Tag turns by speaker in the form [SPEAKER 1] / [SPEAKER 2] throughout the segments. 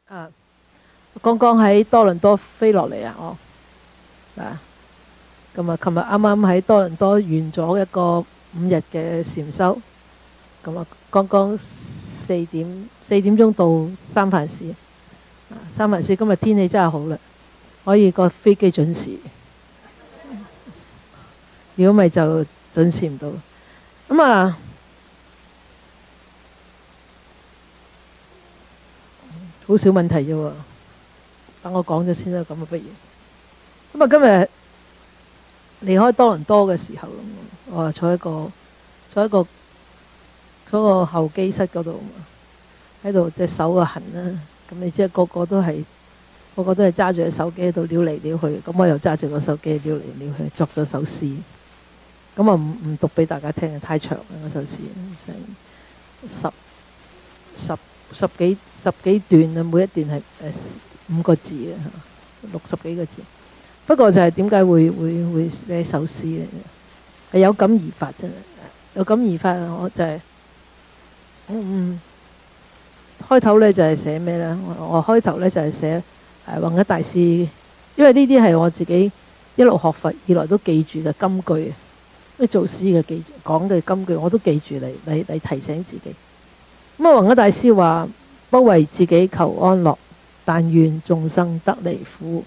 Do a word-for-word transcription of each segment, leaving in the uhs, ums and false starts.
[SPEAKER 1] 啊，剛剛喺多倫多飛落嚟啊，我啊，咁啊，琴日啱啱喺多倫多完咗一個五日嘅禪修，咁啊，剛剛四點四點鐘到三藩市，啊，三藩市今日天氣真係好啦，可以個飛機準時，如果咪就準時唔到，咁啊。好少問題啫喎，等我講咗先啦，咁啊不如咁啊今日離開多倫多嘅時候，我啊坐喺個坐喺個嗰個候機室嗰度，喺度隻手啊痕啦，咁你知個個都係個個都係揸住隻手機喺度撩嚟撩去，咁我又揸住個手機撩嚟撩去，作咗首詩，咁啊唔唔讀俾大家聽啊，太長啦嗰首詩，成十十。十幾十幾段啊，每一段係誒五個字啊，六十幾個字。不過就係點解會會會寫首詩咧？係有感而發真係，有感而發啊！我就係、是、嗯開頭咧就係寫咩咧？我我開頭咧就係寫誒弘一大師，因為呢啲係我自己一路學佛以來都記住嘅金句，啲做詩嘅記講嘅金句我都記住嚟嚟嚟提醒自己。咁啊，弘一大師話：不為自己求安樂，但願眾生得離苦。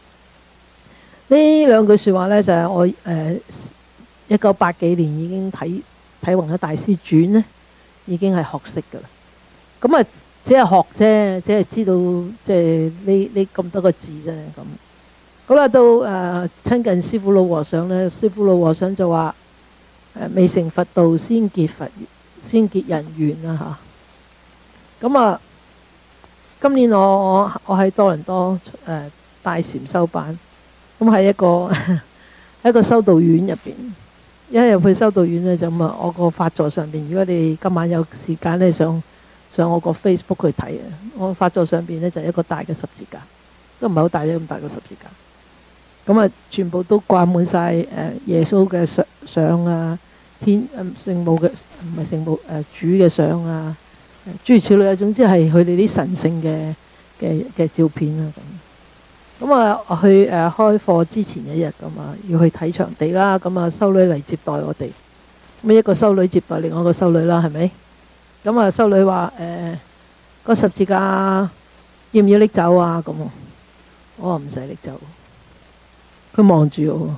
[SPEAKER 1] 呢兩句説話呢，就係、是、我誒一九八幾年已經睇睇弘一大師傳呢，已經係學識㗎啦。咁啊，只係學啫，只係知道即係呢呢咁多個字啫咁。好啦，到誒、呃、親近師父老和尚呢，師父老和尚就話：誒、呃、未成佛道，先結佛先結人緣啦嚇。咁啊，今年我我我喺多倫多誒帶禪修班，咁喺一個喺一個修道院入邊，一入去修道院咧就咁啊，我個法座上邊，如果你今晚有時間咧，上上我個 Facebook 去睇啊，我法座上邊咧就係一個大嘅十字架，都唔係好大啫，咁大個十字架，咁啊全部都掛滿晒誒耶穌嘅相相啊，天誒聖母嘅唔係聖母誒主嘅相啊。諸如此類啊，總之係佢哋啲神聖嘅嘅嘅照片啦咁。咁啊去誒開課之前一日咁啊，要去睇場地啦。咁啊修女嚟接待我哋，咁一個修女接待另外一個修女啦，係咪？咁啊修女話誒個十字架要唔要拎走啊？咁我話唔使拎走。佢望住我，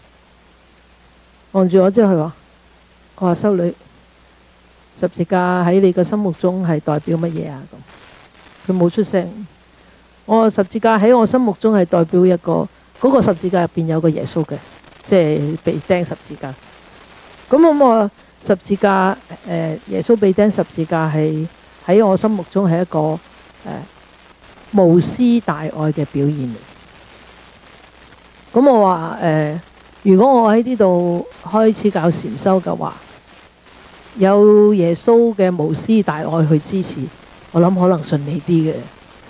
[SPEAKER 1] 望住我之後佢話：我話修女。十字架喺你嘅心目中係代表乜嘢啊？咁佢冇出聲。我十字架喺我心目中係代表一個嗰、嗰個十字架入邊有個耶穌嘅，即係被釘十字架。咁我十字架誒、呃、耶穌被釘十字架係喺我心目中係一個誒、呃、無私大愛嘅表現嚟。咁我話誒、呃，如果我喺呢度開始教禪修嘅話，有耶穌嘅無私大愛去支持，我諗可能順利啲嘅。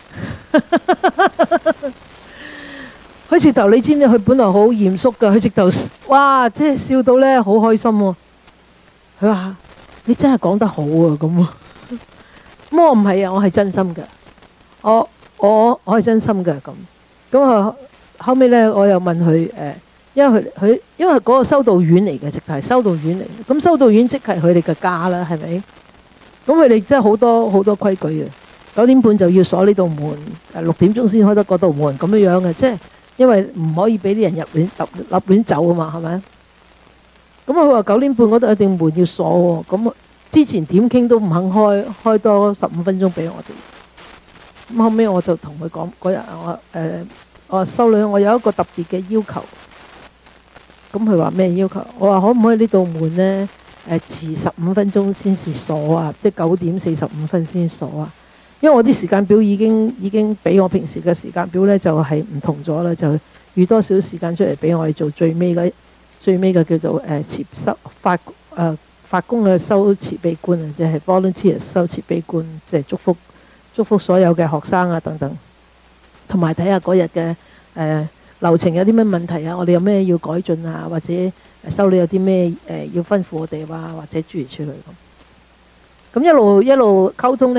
[SPEAKER 1] 佢直頭，你知唔知佢本來好嚴肅㗎，佢直頭哇，即係笑到咧好開心喎。佢話：你真係講得好啊咁啊！咁我唔係啊，我係真心嘅。我我我係真心嘅咁。咁啊後尾咧，我又問佢誒。因為佢佢因為嗰個修道院嚟嘅，直頭係修道院嚟。咁修道院即係佢哋嘅家啦，係咪？咁佢哋真係好多好多規矩嘅。九點半就要鎖呢道門，誒六點鐘先開得嗰道門咁樣樣嘅，即係因為唔可以俾啲人入亂立立亂走啊嘛，係咪？咁佢話九點半嗰度一定門要鎖喎。咁之前點傾都唔肯開，開多十五分鐘俾我哋。咁後尾我就同佢講嗰日我誒我話修女，我有一個特別嘅要求。咁佢話咩要求？我話可唔可以呢道門呢？誒遲十五分鐘先至鎖啊，即係九點四十五分先鎖啊。因為我啲時間表已經已經比我平時嘅時間表呢就係、是、唔同咗啦，就預多少時間出嚟俾我哋做最尾嘅最尾嘅叫做誒慈修法誒法工嘅修慈悲觀啊，即係 volunteer 修慈悲觀，即係祝福祝福所有嘅學生啊等等，同埋睇下嗰日嘅誒。呃流程有啲咩問題啊？我哋有咩要改進啊？或者修女有啲咩誒要吩咐我哋啊？或者諸如此類咁。咁一路一路溝通呢，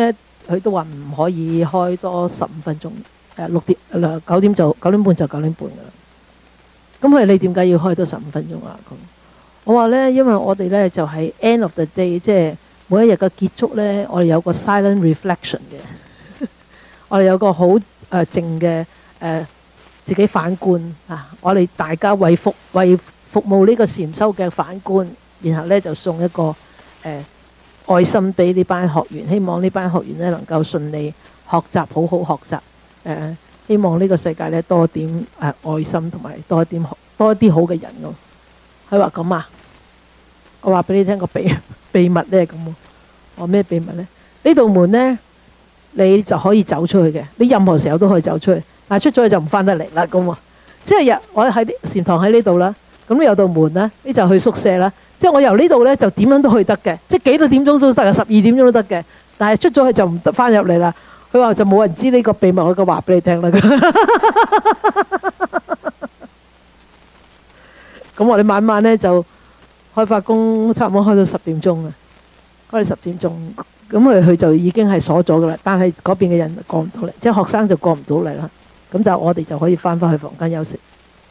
[SPEAKER 1] 佢都話唔可以開多十五分鐘，誒六點誒九點就九點半就九點半㗎啦。咁佢你點解要開多十五分鐘啊？咁我話咧，因為我哋咧就係 end of the day，即係每一日嘅結束咧，我哋有個 silent reflection 嘅，我哋有個好誒靜嘅誒自己反觀啊！我哋大家為服為服務呢個禪修嘅反觀，然後咧就送一個誒、呃、愛心俾呢班學員，希望呢班學員咧能夠順利學習，好好學習。誒、呃，希望呢個世界咧多點誒、呃、愛心同埋多一點多一啲好嘅人咯。佢話咁啊，我話俾你聽個秘秘密咧咁喎。我話咩秘密咧？呢道門咧，你就可以走出去嘅，你任何時候都可以走出去，但係出咗去就唔翻得嚟啦。咁喎，即係日我喺禪堂喺呢度啦，咁有道門啦，你就去宿舍啦。即係我由呢度咧就點樣都去得嘅，即係幾多點鐘都得啊，十二點鐘都得嘅。但係出咗去就唔得翻入嚟啦。佢話就冇人知呢個秘密，我嘅話俾你聽啦。咁我哋晚晚咧就開發工，差唔多開到十點鐘啊，開到十點鐘，咁佢佢就已經係鎖咗噶啦。但係嗰邊嘅人過唔到嚟，即係學生就過唔到嚟啦。咁就我哋就可以翻返去房間休息。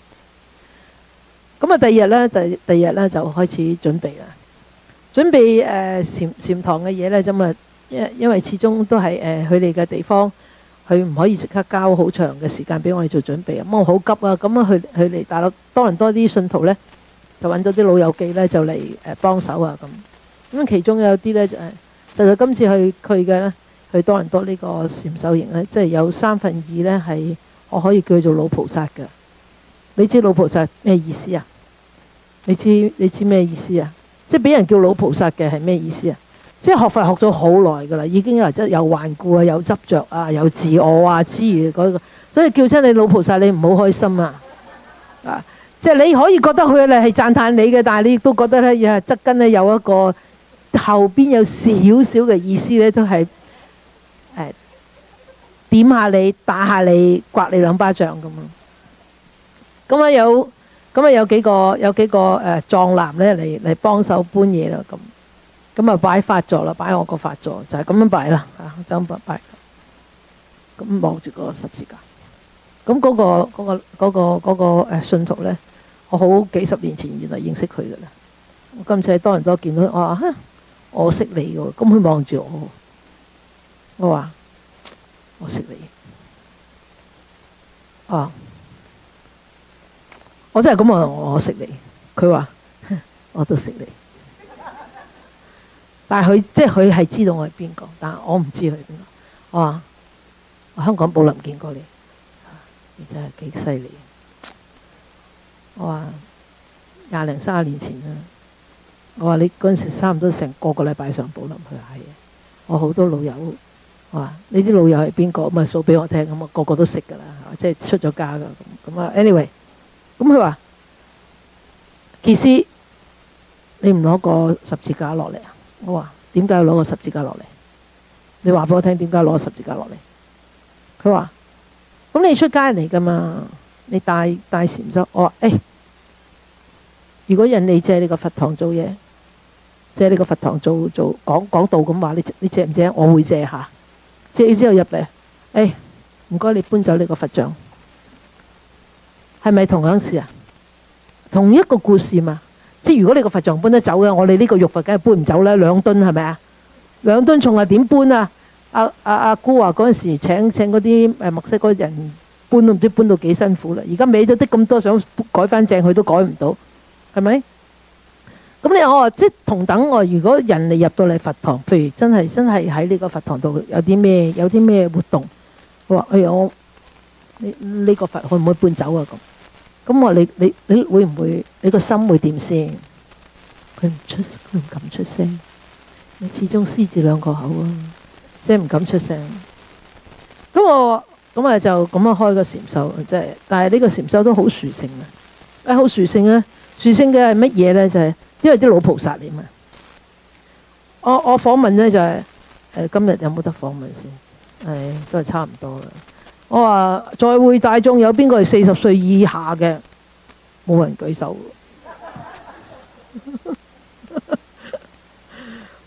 [SPEAKER 1] 咁啊，第二日咧，第第二日咧就開始準備啦。準備誒禪禪堂嘅嘢咧，咁啊，因因為始終都係誒佢哋嘅地方，佢唔可以即刻交好長嘅時間俾我哋做準備啊。咁我好急啊，咁啊，佢佢嚟大陸多倫多啲信徒咧，就揾咗啲老友記咧，就嚟誒幫手啊咁。咁其中有啲咧就係，就係今次去去嘅咧，去多倫多呢個禪修營咧，即係有三分二咧係我可以叫做老菩薩嘅。你知老菩薩咩意思啊？你知你知咩意思啊？即係俾人叫老菩薩嘅係咩意思啊？即係學佛學咗好耐㗎啦，已經有人有頑固啊，有執着啊，有自我啊之餘嗰個，所以叫親你老菩薩，你唔好開心啊！啊，即係你可以覺得佢咧係讚歎你嘅，但係你亦都覺得咧，又側根咧有一個後邊有少少嘅意思咧，都係誒點下你、打下你、刮你兩巴掌咁啊！咁啊有。咁啊有幾個有幾個誒壯男咧嚟嚟幫手搬嘢啦，咁咁啊擺法座啦，擺我個法座就係咁樣擺啦嚇，就咁擺。咁望住個十字架，咁嗰個嗰個嗰個嗰個誒信徒咧，我好幾十年前原來認識佢噶啦。我今次喺多倫多見到，我話嚇我識你喎，咁佢望住我，我話我識你，啊。我真係咁話，我識你。佢話我都識你，但係佢即係佢係知道我係邊個，但係我唔知佢係邊個。我話我香港寶林見過你，你真係幾犀利。我話廿零三十年前啦，我話你嗰陣時差唔多成個個禮拜上寶林去下嘢。我好多老友，我話你啲老友係邊個？咁啊數俾我聽，咁啊個個都識㗎啦，即係出咗家㗎咁咁啊。anyway。咁佢話：傑斯，你唔攞個十字架落嚟啊？我話：點解要攞個十字架落嚟？你話俾我聽點解攞個十字架落嚟？佢話：咁你出街嚟㗎嘛？你帶帶禪修。我話：誒、欸，如果人哋借你個佛堂做嘢，借你個佛堂做做講講道咁話，你你借唔借？我會借下。借之後入嚟，誒，唔該你搬走你個佛像。係咪同樣事啊？同一個故事嘛，即係如果你個佛像搬得走嘅，我哋呢個玉佛梗係搬唔走啦，兩噸係咪啊？兩噸重啊，點搬啊？阿阿阿姑話嗰陣時請請嗰啲誒墨西哥人搬都唔知搬到幾辛苦啦，而家歪咗啲咁多，想改翻正佢都改唔到，係咪？咁你我話即係同等我，如果人哋入到嚟佛堂，譬如真係真係喺呢個佛堂度有啲咩有啲咩活動，我話哎呀我呢呢個佛可唔可以搬走啊咁？咁我你你你會唔會你個心會點先？佢唔出佢唔敢出聲，你始終獅子兩個口啊，即係唔敢出聲。咁我咁啊就咁樣開個禪修，即係但係呢個禪修都好殊勝啊！誒好殊勝啊！殊勝嘅係乜嘢咧？就係因為啲老菩薩嚟嘛。我我訪問咧就係誒今日有冇得訪問先？誒都係差唔多啦。我話在會大眾有邊個係四十歲以下嘅？冇人舉手。咁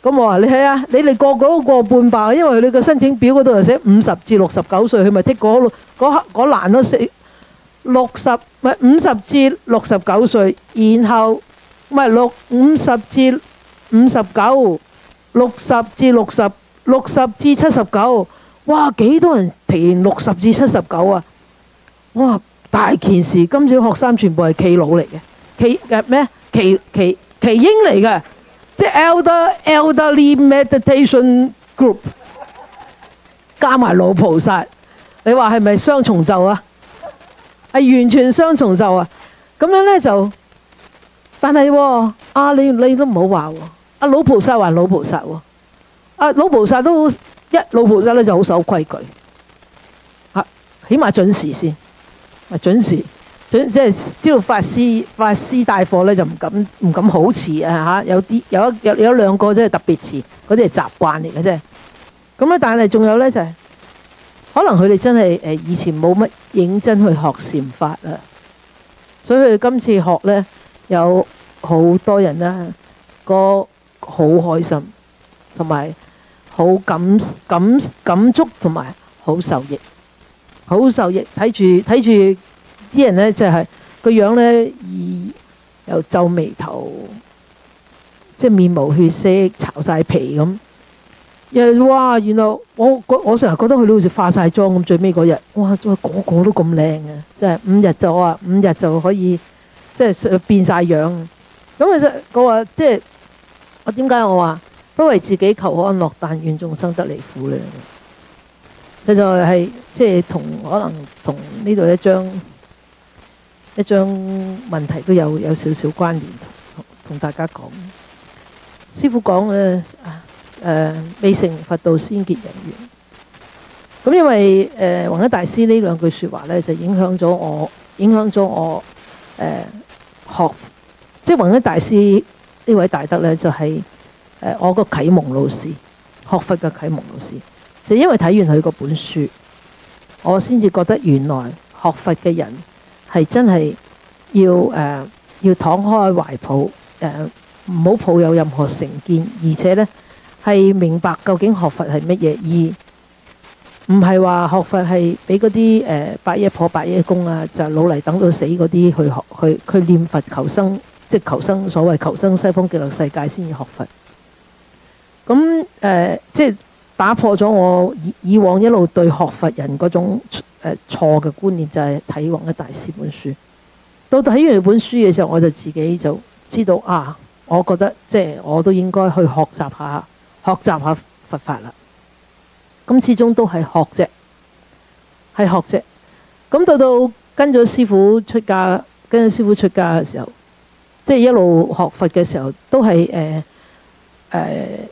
[SPEAKER 1] 咁我話你睇下，你哋個個都過半百，因為你個申請表嗰度就寫五十至六十九歲，佢咪剔嗰嗰嗰欄都四六十，唔係五十至六十九歲，然後唔係六五十至五十九，六十至六十，六十至七十九，哇！幾多人填六十至七十九啊？哇！大件事，今次學生全部係耆老嚟嘅，耆嘅咩？耆耆耆英嚟嘅。即係 elder elderly meditation group 加埋老菩薩，你話係咪雙重奏啊？係完全雙重奏啊！咁樣咧就，但係喎，啊你你都唔好話喎，阿老菩薩還老菩薩喎，阿老菩薩都一老菩薩咧就好守規矩，啊起碼準時先，啊準時。即係知道法師法師帶課咧就唔敢唔敢好遲啊嚇，有啲有一有有兩個真係特別遲，嗰啲係習慣嚟嘅啫。咁咧，但係仲有咧就係、是、可能佢哋真係誒以前冇乜認真去學禪法啊，所以佢哋今次學咧有好多人啦，個好開心，同埋好感感感觸，同埋好受益，好受益。睇住睇住。啲人咧就係個樣咧，又皺眉頭，即係面無血色、巢晒皮咁。又哇，原來我我成日覺得佢哋好似化晒妝咁。最尾嗰日，哇，個個都咁靚嘅，即係五日就我話五日就可以即係變晒樣。咁其實我話即係我點解我話不為自己求安樂，但願眾生得離苦咧？佢就係即係同可能同呢度一張。一張問題都有有少少關聯，同大家講。師父講嘅誒未成佛道先結人緣。咁因為誒弘一大師呢兩句説話咧，就影響咗我，影響咗我誒、呃、學，即係弘一大師呢位大德咧，就係、是、誒、呃、我個啟蒙老師，學佛嘅啟蒙老師。就因為睇完佢嗰本書，我先至覺得原來學佛嘅人。係真係要誒、呃、要敞開懷抱，誒唔好抱有任何成見，而且咧係明白究竟學佛係乜嘢，而唔係話學佛係俾嗰啲誒白夜婆白夜公啊，就老嚟等到死嗰啲去學去去念佛求生，即係求生所謂求生西方極樂世界先至學佛。咁誒、呃、即係打破咗我以以往一路對學佛人嗰種。誒錯嘅觀念，就係睇弘一大師本書。到睇完本書嘅時候，我就自己就知道啊，我覺得即係我都應該去學習下學習下佛法啦。咁始終都係學啫，係學啫。咁到到跟咗師父出家，跟咗師父出家嘅時候，即係一路學佛嘅時候，都係誒誒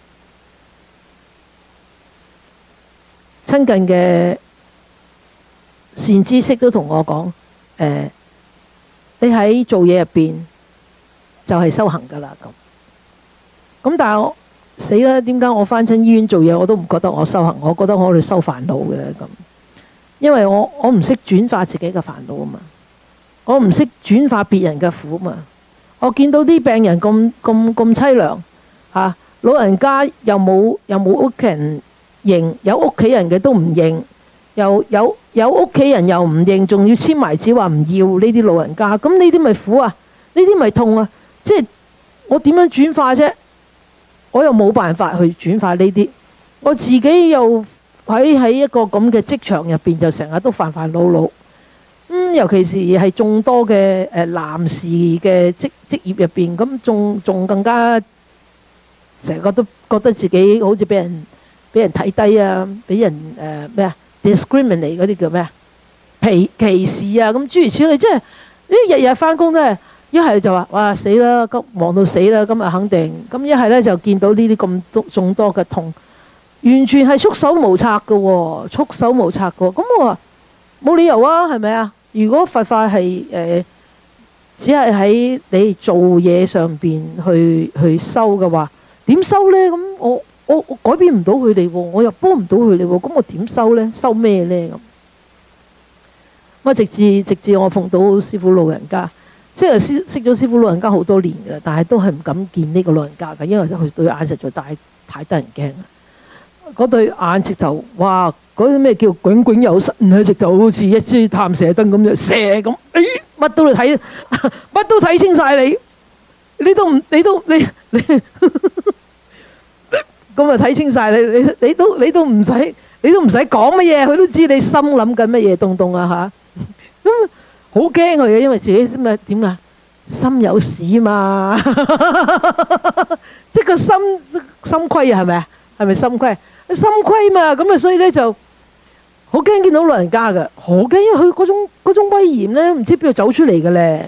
[SPEAKER 1] 親近嘅。善知識都同我講，誒、呃，你喺做嘢入邊就係修行噶啦咁。咁但係我死啦，點解我返親醫院做嘢我都唔覺得我修行？我覺得我哋修煩惱嘅咁，因為我我唔識轉化自己嘅煩惱啊嘛，我唔識轉化別人嘅苦嘛。我見到啲病人咁咁咁淒涼嚇，老人家又冇又冇屋企人認，有屋企人嘅都唔認。又有有屋企人又唔認，仲要簽埋紙話唔要呢啲老人家，咁呢啲咪苦啊？呢啲咪痛啊？即係我點樣轉化啫？我又冇辦法去轉化呢啲，我自己又喺喺一個咁嘅職場入邊，就成日都煩煩惱惱。咁尤其是係眾多嘅誒男士嘅職職業入邊，咁仲仲更加成日都覺得自己好似俾人俾人睇低啊，俾人誒咩啊？discriminate 嗰啲叫咩啊？歧歧視啊！咁諸如此類，即係呢日日翻工都係一係就話哇死啦，急忙到死啦，今日肯定咁。一係咧就見到呢啲咁多眾多嘅痛，完全係束手無策嘅喎，束手無策嘅喎。咁我話冇理由啊，係咪啊？如果佛法係誒、呃、只係喺你做嘢上邊去去修嘅話，點修咧？咁我。我我改變唔到佢哋喎，我又幫唔到佢哋喎，咁我點收呢？收咩呢？咁咁啊，直至直至我碰到師父老人家，即係識識咗師父老人家好多年㗎啦，但係都係唔敢見呢個老人家㗎，因為佢對眼實在太太得人驚啦！嗰對眼直頭，哇！嗰啲咩叫炯炯有神啊！直頭好似一支探射燈咁樣射咁，哎，乜都你睇，乜都睇清晒你，你都唔，你都你你咁啊睇清晒你，你你都你都唔使，你都唔使講乜嘢，佢都知你心諗緊乜嘢東東啊嚇！咁好驚佢嘅，因為自己咩點啊？心有屎嘛，即係個心心虧啊，係咪啊？係咪心虧？心虧嘛，咁啊，所以咧就好驚見到老人家嘅，好驚，因為佢嗰種嗰種威嚴咧，唔知邊度走出嚟嘅咧。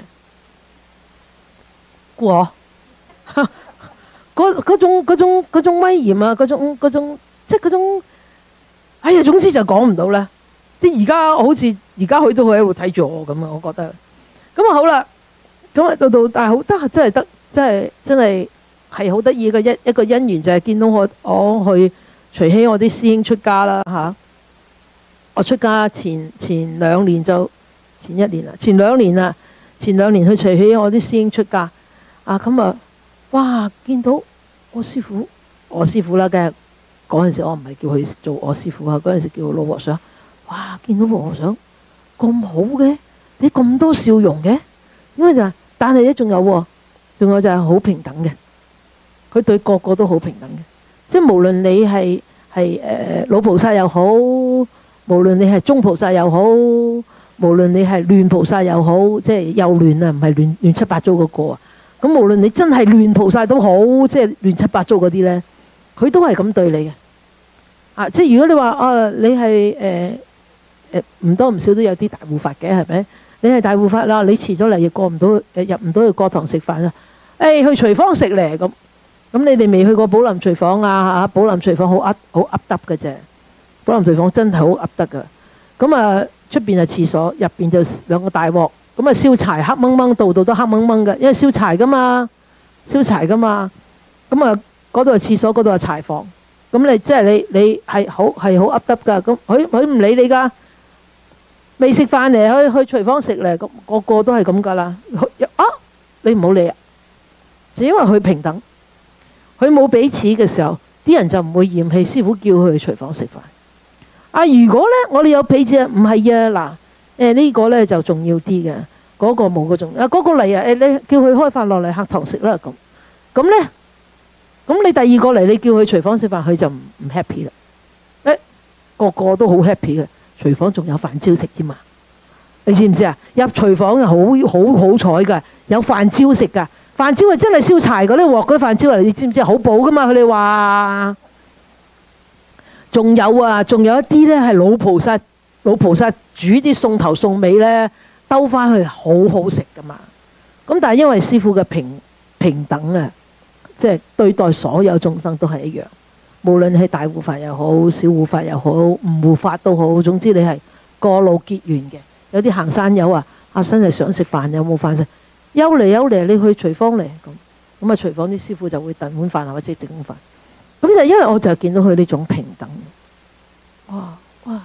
[SPEAKER 1] 我嗰嗰種嗰種嗰種威嚴啊，嗰種嗰種即係嗰種，哎呀，總之就講唔到啦。即係而家好似而家佢都喺度睇住我咁啊，我覺得。咁啊好啦。咁啊，到到但係好得，真係得，真係真係係好得意嘅一一個姻緣，就係見到我我去隨喜我啲師兄出家啦嚇。我出家前前兩年就前一年啦，前兩年啦，前兩年去隨喜我啲師兄出家啊，咁啊，哇！見到我師父，我師父啦，梗係嗰陣時我唔係叫佢做我師父啊，嗰陣時叫老和尚。哇！見到和尚咁好嘅，你咁多笑容嘅，因為就係。但係咧，仲有喎，仲有就係好平等嘅。佢對個個都好平等嘅，即係無論你係係誒老菩薩又好，無論你係中菩薩又好，無論你係亂菩薩又好，即係又亂啊，唔係亂亂七八糟嗰個啊。咁無論你真係亂菩薩都好，即係亂七八糟嗰啲咧，佢都係咁對你嘅。啊，即係如果你話啊，你係誒誒唔多唔少都有啲大護法嘅，係咪？你係大護法啦，你遲咗嚟亦過唔到，誒入唔到去過堂食飯啊！誒去廚房食咧咁，咁你哋未去過寶林廚房啊？嚇，寶林廚房好噏好噏得嘅啫，寶林廚房真係好噏得噶。咁啊，出邊係廁所，入邊就兩個大鑊，咁啊燒柴黑掹掹，度度都黑掹掹嘅，因為燒柴噶嘛，燒柴噶嘛。咁啊，嗰度係廁所，嗰度係柴房。咁你即係你你係好係好噏得噶。咁佢佢唔理你噶。未食飯嚟，去去廚房食嚟，咁個個都係咁噶啦。啊，你唔好理啊，就因為佢平等，佢冇彼此嘅時候，啲人就唔會嫌棄師傅叫佢去廚房食飯。啊，如果咧我哋有彼此，唔係啊嗱，誒呢個咧就重要啲嘅，嗰個冇個重要啊，嗰個嚟啊，誒你叫佢開飯落嚟客堂食啦咁，咁咧，咁你第二個嚟，你叫佢廚房食飯，佢就唔唔 happy 啦。誒，個個都好 happy 嘅。廚房仲有飯焦食添嘛？你知唔知啊？入廚房係好好好彩㗎，有飯焦食㗎。飯焦係真係燒柴嗰啲鑊嗰啲飯焦嚟，你知唔知啊？好補㗎嘛！佢哋話，仲有啊，仲有一啲咧係老菩薩，老菩薩煮啲餸頭餸尾咧，兜翻去好好食㗎嘛。咁但係因為師父嘅平平等啊，即係對待所有眾生都係一樣。無論係大護法又好，小護法又好，唔護法都好，總之你係過路結緣嘅。有啲行山友啊，阿真係想食飯，有冇飯食？休嚟休嚟，你去廚房嚟咁，咁啊廚房啲師傅就會燉碗飯或者整碗飯。咁就因為我就見到佢呢種平等，哇哇，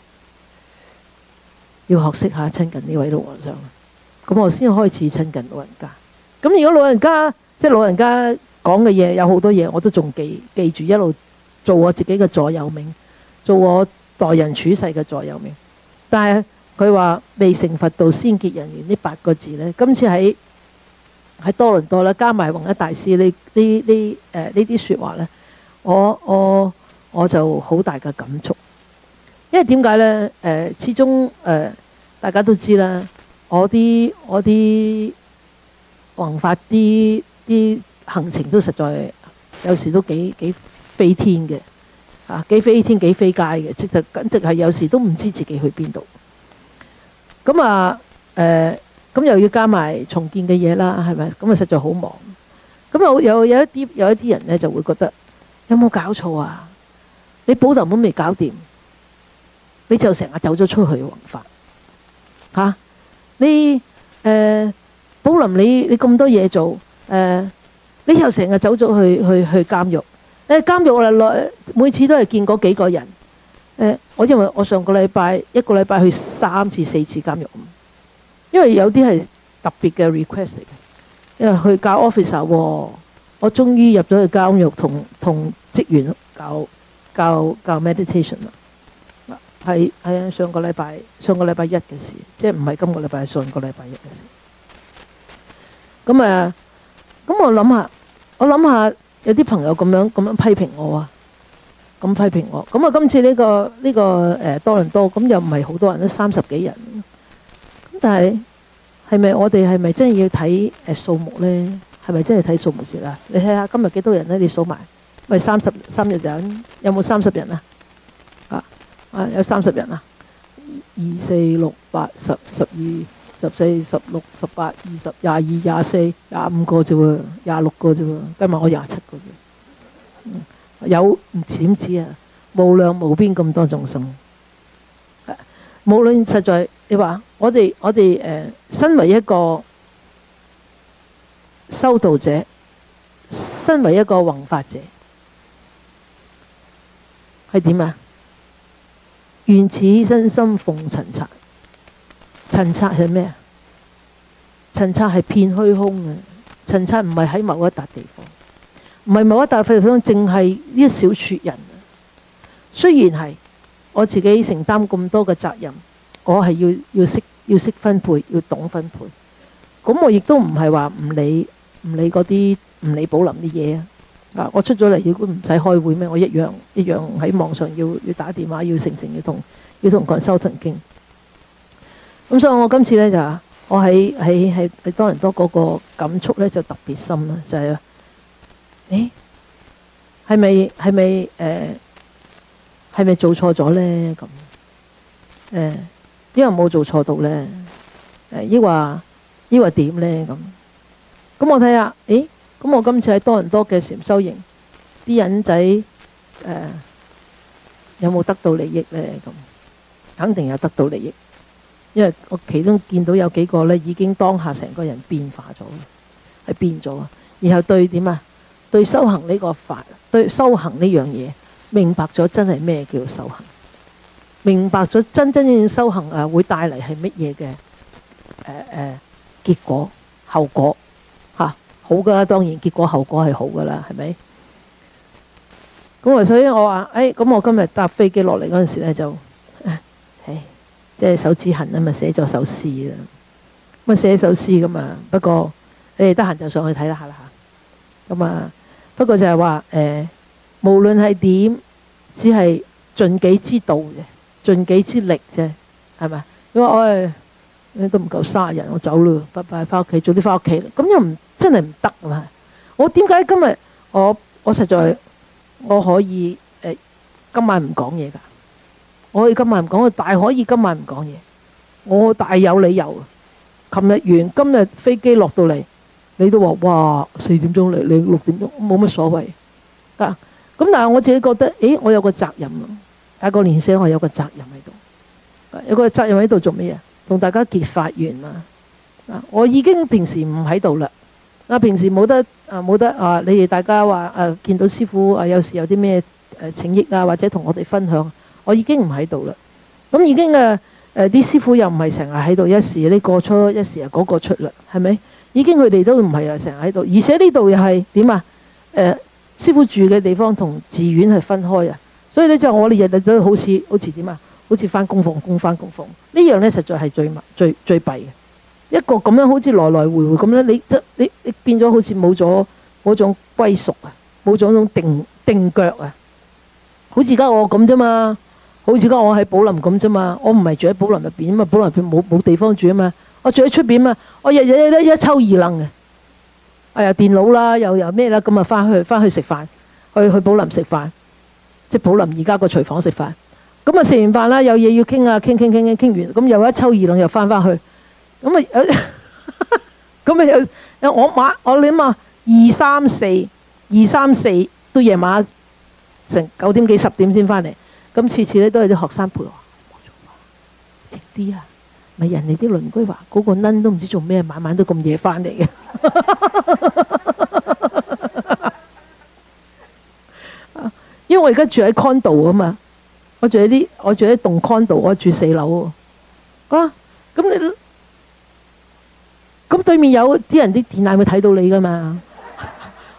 [SPEAKER 1] 要學識下親近呢位老和尚，咁我先開始親近老人家。咁如果老人家即係老人家講嘅嘢有好多嘢，我都仲記記住，一路做我自己嘅座右銘，做我待人處世嘅座右銘。但係佢話未成佛道先結人緣呢八個字呢，今次喺喺多倫多啦，加埋弘一大師呢呢呢誒呢啲説話呢，我我我就好大嘅感觸。因為點解呢？誒、呃，始終誒、呃、大家都知啦，我啲我啲弘法啲啲行程都實在有時都幾幾飛天嘅，啊幾飛天幾飛街嘅，即係簡直係有時都唔知自己去邊度。咁啊誒，咁又要加埋重建嘅嘢啦，係咪？咁啊實在好忙。咁有有有一啲有一啲人咧就會覺得有冇搞錯啊？你寶林都未搞掂，你就成日走咗出去弘法嚇？你誒寶林你你咁多嘢做誒？你又成日走咗去去去監獄，誒監獄啊來每次都係見嗰幾個人，誒我因為我上個禮拜一個禮拜去三次四次監獄，因為有啲係特別嘅 request 嚟嘅，因為去教 officer 喎，我終於入咗去監獄同同職員教教教 meditation 啦，係係上個禮拜上個禮拜一嘅事，即係唔係今個禮拜，係上個禮拜一嘅事。咁啊，咁我諗下，我諗下有啲朋友咁樣咁樣批評我啊，咁批評我。咁啊，今次呢個呢個誒多倫多，咁又唔係好多人，都三十幾人。咁但係係咪我哋係咪真係要睇誒數目咧？係咪真係睇數目字啊？你睇下今日幾多人咧？你數埋，咪三十三日人，有冇三十人啊？啊啊有三十人啊！二四六八十十二十四十六十八二十廿二廿四廿五個啫喎，廿六個啫喎，今日我廿七個啫。嗯，有唔點止啊？無量無邊咁多眾生，無論實在你話我哋我哋誒，身為一個修道者，身為一個弘法者，係點啊？願此身心奉塵剎。塵剎係咩啊？塵剎係遍虛空嘅。塵剎唔係喺某一笪地方，唔係某一笪地方，淨係呢一小撮人。雖然係我自己承擔咁多嘅責任，我係要要識要識分配，要懂分配。咁我亦都唔係話唔理唔理嗰啲唔理寶林啲嘢啊！啊，我出咗嚟，如果唔使開會咩？我一樣一樣喺網上要要打電話，要成成要同要同個人收thần經。咁所以我今次咧就我喺喺喺喺多倫多嗰個感觸咧就特別深啦，就係誒係咪係咪誒係咪做錯咗咧？咁誒因為冇做錯到咧，誒抑或抑或點咧？咁咁我睇下，誒咁我今次喺多倫多嘅禪修營，啲人仔誒有冇得到利益咧？咁肯定有得到利益。因為我其中見到有幾個咧，已經當下成個人變化咗，係變咗啊！然後對點啊？對修行呢個法，對修行呢樣嘢，明白咗真係咩叫修行，明白咗真真正正修行啊，會帶嚟係乜嘢嘅誒誒結果後果嚇、啊、好噶啦，當然結果後果係好噶啦，係咪？咁啊，所以我話誒，咁、哎、我今日搭飛機落嚟嗰陣時咧就誒。即係手指痕啊嘛，寫咗首詩啦。咁啊寫首詩咁啊，不過你哋得閒就上去睇下啦嚇。咁啊，不過就係話誒，無論係點，只係盡己之道嘅，盡己之力啫，係咪？因為我誒都唔夠卅人，我走啦，拜拜，翻屋企，早啲翻屋企啦。咁又唔真係唔得啊嘛！我點解今日我我實在我可以誒、呃、今晚唔講嘢㗎？我可以今晚唔講，我大可以今晚唔講嘢，我大有理由。琴日完，今日飛機落到嚟，你都話哇四點鐘嚟，你六點鐘冇乜所謂。啊，咁但係我自己覺得，誒我有個責任啊，大個年紀我有個責任喺度，有個責任喺度做咩嘢？同大家結法緣啊！啊，我已經平時唔喺度啦。啊，平時冇得啊冇得啊，你哋大家話啊見到師傅啊，有時有啲咩誒請益啊，或者同我哋分享。我已經唔喺度啦，咁已經誒誒啲師傅又唔係成日喺度，一時呢個出，一時啊嗰個出啦，係咪？已經佢哋都唔係啊成日喺度，而且呢度又係點啊？誒、呃、師傅住嘅地方同寺院係分開啊，所以咧就我哋日日都好似好似點啊？好似翻工放工翻工放呢樣咧，實在係最最最弊嘅一個咁樣，好似來來回回咁咧，你即你你變咗好似冇咗嗰種歸屬啊，冇咗嗰種定定腳啊，好似而家我咁啫嘛。好似而家我喺寶林咁啫嘛，我唔係住喺寶林入邊啊嘛，寶林入邊冇冇地方住啊嘛，我住喺出邊啊嘛，我日日都一抽二楞嘅，哎呀電腦啦，又又咩啦，咁啊翻去翻去食飯，去去寶林食飯，即係寶林而家個廚房食飯，咁啊食完飯啦，有嘢要傾啊，傾傾傾傾傾完，咁又一抽二楞又翻翻去，咁啊咁啊又我晚我諗啊二三四二三四都夜晚成九點幾十點先翻嚟。咁次次咧都係啲學生陪我，冇做啊，靜啲啊！咪人哋啲鄰居話嗰個囡都唔知做咩，晚晚都咁夜翻嚟嘅。因為我而家住喺 condo 啊嘛，我住喺啲我住喺棟 condo，我住四樓喎。啊，咁你咁對面有啲人啲電眼會睇到你噶嘛？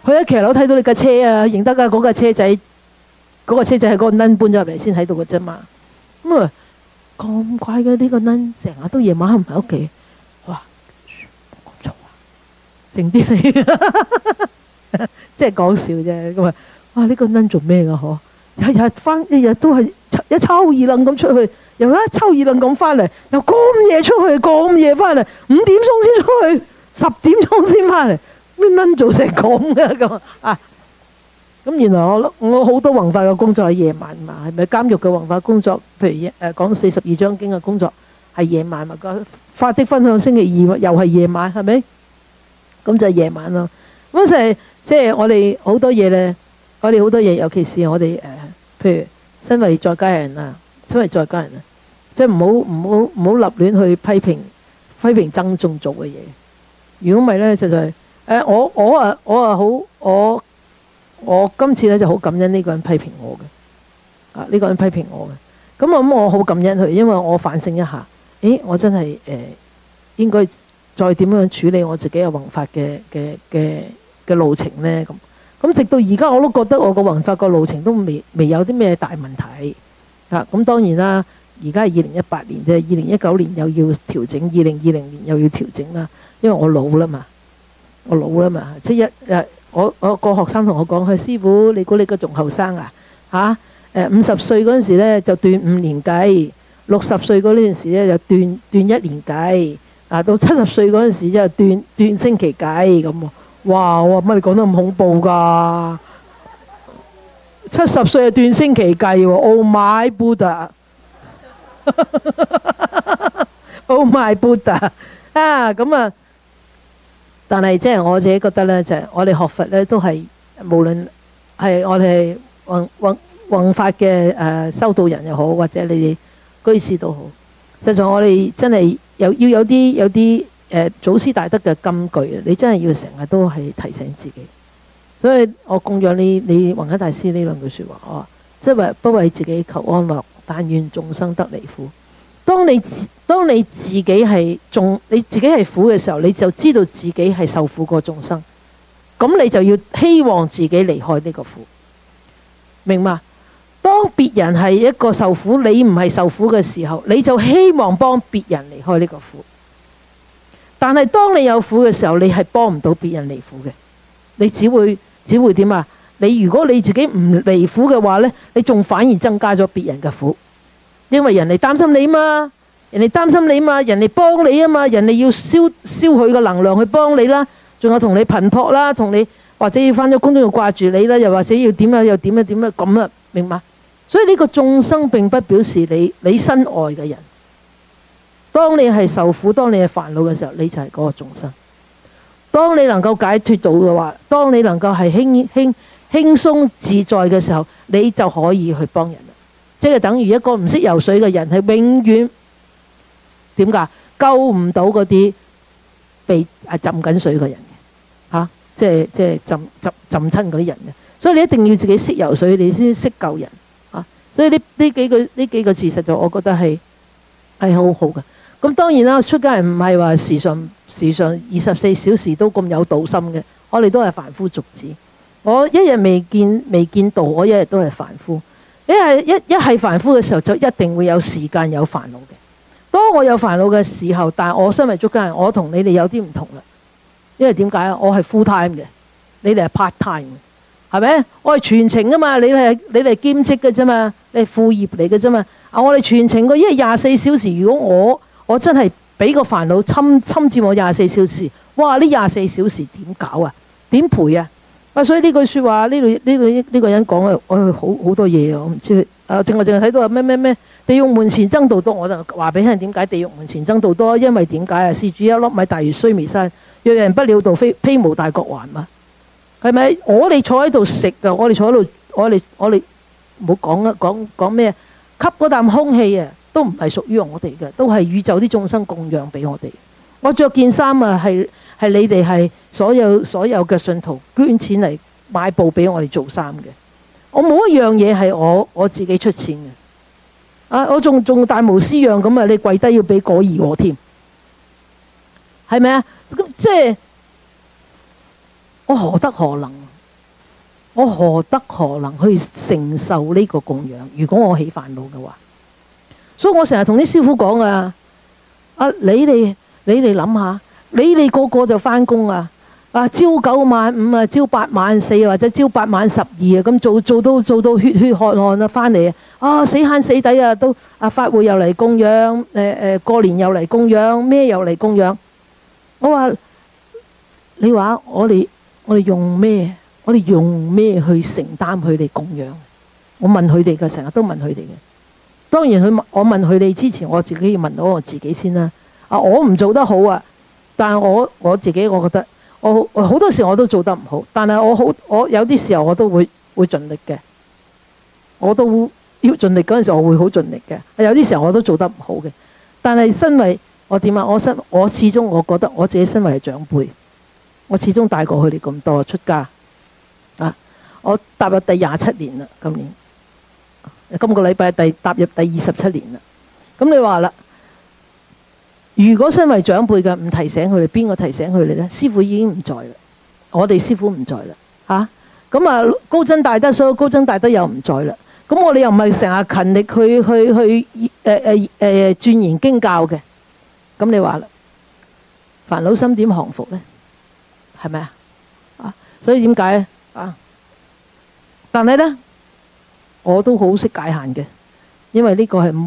[SPEAKER 1] 佢喺騎樓睇到你架車啊，認得㗎嗰架車仔，嗰、嗰個車仔係嗰個nun搬咗入嚟先睇到嘅啫嘛。咁啊咁怪嘅呢個nun，成日都夜晚黑唔喺屋企。哇！咁嘈啊，靜啲嚟，即係講笑啫。咁啊，哇！呢、呢個nun做咩㗎？嗬，日日翻，日日都係一抽二楞咁出去，又一抽二楞咁翻嚟，又咁夜出去，咁夜翻嚟，五點鐘先出去，十點鐘先翻嚟。咩撚做成咁嘅咁啊？咁原來我我好多弘法嘅工作係夜晚嘛，係咪監獄嘅弘法工作？譬如誒講四十二章經嘅工作係夜晚嘛，個法的分享星期二又係夜晚，係咪？咁就係夜晚咯。咁就係即係我哋好多嘢咧，我哋好多嘢，尤其是我哋誒、呃，譬如身為在家人啊，身為在家人啊，即係唔好唔好唔好立亂去批評批評僧眾做嘅嘢。如果唔係咧，實在。誒我我啊我啊好我我今次咧就好感恩呢個人批評我嘅啊呢個人批評我嘅咁我諗我好感恩佢，因為我反省一下，誒我真係誒、呃、應該再點樣處理我自己嘅弘法嘅嘅嘅嘅路程咧咁咁直到而家我都覺得我個弘法個路程都未未有啲咩大問題啊。咁當然啦，而家係二零一八年啫，二零一九年又要調整，二零二零年又要調整啦，因為我老啦嘛。我老啦嘛，即係一誒，我我個學生同我講：佢師傅，你估你個仲後生啊？嚇誒，五十歲嗰陣時咧就斷五年計，六十歲嗰陣時咧就斷斷一年計，啊到七十歲嗰陣時就斷斷星期計咁喎。哇！我話乜你講得咁恐怖㗎？七十歲就斷星期計喎 ！Oh my Buddha！Oh my Buddha！啊咁啊！但係即係我自己覺得咧，就係、是、我哋學佛咧都係無論係我哋弘弘弘法嘅誒修道人又好，或者你哋居士都好，實在我哋真係有要有啲有啲誒、呃、祖師大德嘅金句啊！你真係要成日都係提醒自己。所以我供養你你弘一大師呢兩句説話，我話即係話不為自己求安樂，但願眾生得離苦。當你當你自己係仲你自己係苦嘅時候，你就知道自己係受苦過眾生，咁你就要希望自己離開呢個苦，明嘛？當別人係一個受苦，你唔係受苦嘅時候，你就希望幫別人離開呢個苦。但係當你有苦嘅時候，你係幫唔到別人離苦嘅，你只會只會點啊？你如果你自己唔離苦嘅話呢，你仲反而增加咗別人嘅苦。因為人哋擔心你嘛，人哋擔心你嘛，人哋幫你啊嘛，人哋要消消佢嘅能量去幫你啦，仲有同你頻撲啦，同你或者要返咗工都要掛住你啦，又或者要點啊，又點啊點啊咁啊，明嘛？所以呢個眾生並不表示你你身外嘅人。當你係受苦，當你係煩惱嘅時候，你就係嗰個眾生。當你能夠解脫到嘅話，當你能夠係輕輕輕鬆自在嘅時候，你就可以去幫人。即係等於一個唔識游水嘅人，係永遠點解救唔到嗰啲被係浸緊水嘅人嘅嚇，即係即係浸浸浸親嗰啲人嘅。所以你一定要自己識游水，你先識救人嚇。所以呢呢幾個呢幾個事實就我覺得係係好好嘅。咁當然啦，出家人唔係話時常時常二十四小時都咁有道心嘅，我哋都係凡夫俗子。我一日未見未見道，我一日都係凡夫。一係一一係凡夫嘅時候，就一定會有時間有煩惱嘅。當我有煩惱嘅時候，但係我身為出家人，我同你哋有啲唔同啦。因為點解啊？我係 full time 嘅，你哋係 part time 嘅，係咪？我係全程噶嘛，你哋你哋兼職嘅啫嘛，你係副業嚟嘅啫嘛。啊，我哋全程個一日廿四小時，如果我我真係俾個煩惱侵侵佔我廿四小時，哇！呢廿四小時點搞啊？點賠啊？啊！所以呢句説話，呢度呢度呢個人講啊，我好好多嘢啊！我唔知佢啊，淨係淨係睇到話咩咩咩地獄門前僧道多，我就話俾你聽點解地獄門前僧道多，因為點解啊？施主一粒米大如須彌山，若人不了道，非披無大國還嘛？係咪？我哋坐喺度食啊，我哋坐喺度，我哋我哋唔好講啊，講講咩？吸嗰啖空氣啊，都唔係屬於我哋嘅，都係宇宙啲眾生供養俾我哋。我着件衫啊，係係你哋係所有所有嘅信徒捐錢嚟買布俾我哋做衫嘅。我冇一樣嘢係我我自己出錢嘅。啊，我仲仲大無私樣咁啊！你跪低要俾果兒我添，係咪啊？咁即係我何德何能？ 我何德何能去承受呢個供養？如果我起煩惱嘅話，所以我成日同啲師傅講啊，啊你哋你哋諗下，你哋個個就返工啊，啊朝九晚五啊，朝八晚四或者朝八晚十二啊，咁做做到做到血血汗汗啊，返嚟啊死慳死抵啊，都啊法會又嚟供養，誒、呃、誒過年又嚟供養，咩又嚟供養。我話你話我哋我哋用咩？我哋用咩去承擔佢哋供養？我問佢哋嘅，成日都問佢哋嘅。當然佢我問佢哋之前，我自己要問到我自己先啦。啊，我唔做得好啊，但係我我自己我覺得我好多時我都做得唔好，但係我好我有啲時候我都會會盡力嘅，我都要盡力嗰陣時我會好盡力嘅。有啲時候我都做得唔好嘅，但係身為我點啊？我身我始終我覺得我自己身為係長輩，我始終大過佢哋咁多出家。啊！我踏入第廿七年啦，今年今個禮拜第踏入第二十七年啦。咁你話啦，如果身為長輩嘅唔提醒佢哋，邊個提醒佢哋呢？師父已經唔在啦，我哋師父唔在啦，嚇咁啊！高僧大德，所有高僧大德又唔在啦。咁我哋又唔係成日勤力去去去誒誒誒鑽研經教嘅。咁你話啦，煩惱心點降伏呢？係咪啊？啊！所以點解？啊！但係呢，我都好識界限嘅，因為呢個係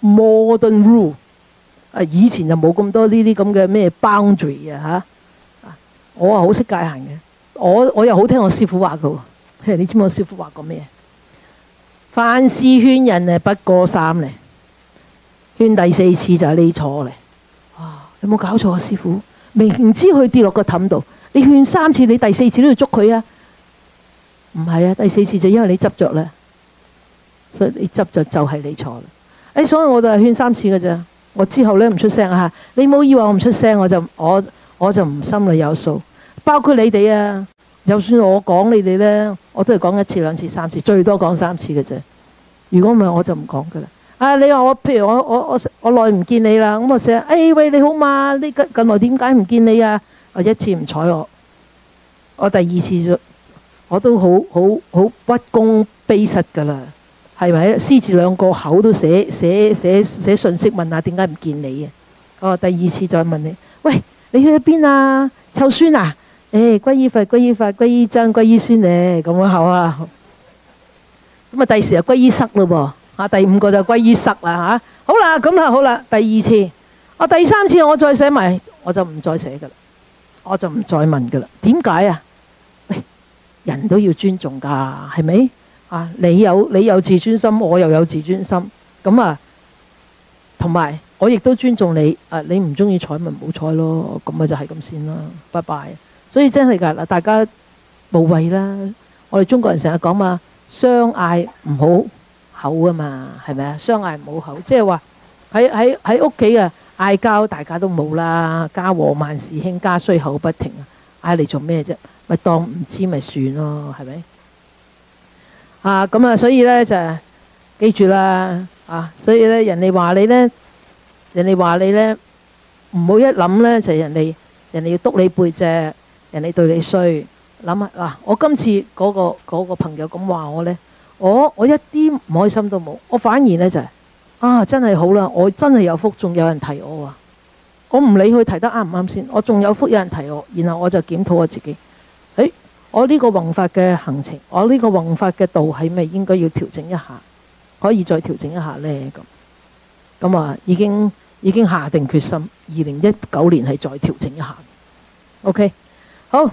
[SPEAKER 1] modern rule。啊，以前就冇咁多呢啲咁嘅咩 boundary 啊嚇。我啊好識界限嘅，我我又好聽我師父話嘅喎。你知唔知我師父話過咩？凡事勸人誒不過三咧，勸第四次就係你錯咧。啊！有冇搞錯啊？師父明知佢跌落個氹度，你勸三次，你第四次都要捉佢啊？唔係啊，第四次就因為你執着啦，所以你執着就係你錯啦。誒，所以我就係勸三次嘅咋，我之後咧唔出聲啊。你唔好以為我唔出聲，我就我我就唔心裏有數。包括你哋啊，就算我講你哋咧，我都係講一次、兩次、三次，最多講三次嘅啫。如果唔係，我就唔講噶啦。啊，你話我譬如我我我我耐唔見你啦，咁我成日誒喂你好嘛？你近近來點解唔見你啊？我一次唔睬我，我第二次就。我都好好好屈躬卑膝噶啦，係咪？獅子兩個口都寫寫寫寫信息問下點解唔見你啊？哦，第二次再問你，喂，你去咗邊啊？湊孫啊？誒，歸依佛、歸依法、歸依僧、歸依孫咧，咁樣好啊。咁啊，第時就歸依塞咯噃，啊，第五個就歸依塞啦嚇。好啦，咁啦，好啦，第二次，我第三次我再寫埋，我就唔再寫噶啦，我就唔再問噶啦。點解啊？人都要尊重㗎，係咪啊？你有你有自尊心，我又有自尊心，咁啊，同埋我亦都尊重你。啊，你唔中意睬咪唔好睬咯，咁咪就係咁先啦，拜拜。所以真係㗎嗱，大家無謂啦。我哋中國人成日講嘛，相嗌唔好口啊嘛，係咪啊？相嗌唔好口，即係話喺喺喺屋企啊嗌交，大家都冇啦。家和萬事興，家衰口不停啊，嗌嚟做咩啫？咪當唔知咪算咯，係咪？啊，咁啊，所以咧就記住啦，啊，所以咧人哋話你咧，人哋話你咧，唔好一諗咧就係人哋人哋要督你背脊，人哋對你衰。諗下嗱，我今次嗰個嗰個朋友咁話我咧，我我一啲唔開心都冇，我反而咧就係啊，真係好啦，我真係有福，仲有人提我啊！我唔理佢提得啱唔啱先，我仲有福有人提我，然後我就檢討我自己。誒，我呢個宏法嘅行程，我呢個宏法嘅道係咪應該要調整一下？可以再調整一下呢？咁咁啊，已經已經下定決心，二零一九年係再調整一下。OK， 好，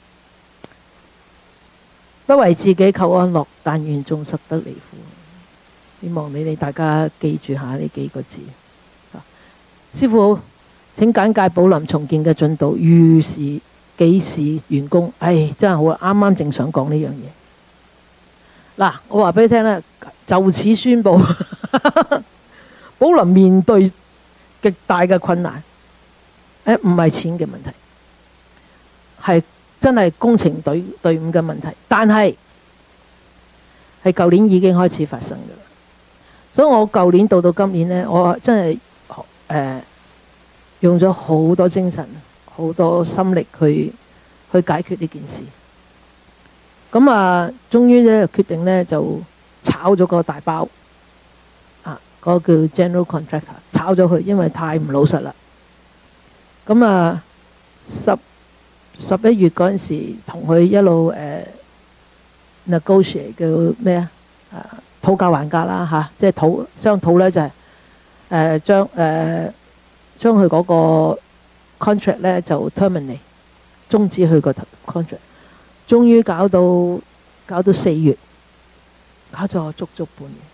[SPEAKER 1] 不為自己求安樂，但願眾生得離苦。希望你哋大家記住下呢幾個字。師父，請簡介寶林重建嘅進度，預示幾時完工？唉，真係好啊！啱啱正想講呢樣嘢。嗱，我話俾你聽咧，就此宣佈，寶林面對極大嘅困難。誒，唔係錢嘅問題，係真係工程隊隊伍嘅問題。但係係舊年已經開始發生㗎啦。所以我舊年到到今年呢，我真係誒、呃、用咗好多精神、好多心力去去解決呢件事。 咁啊，終於咧決定咧就炒咗個大包啊，嗰、嗰個叫 General Contractor 炒咗佢，因為太唔老實啦。咁啊，十十一月嗰陣時，同佢一路誒、呃、negotiate 叫咩啊？誒討價還價啦嚇，即係討商討咧就係、是、誒、呃、將誒、呃、將佢嗰個 contract 咧就 terminate 終止佢個 contract。終於搞到搞到四月，搞咗我足足半年。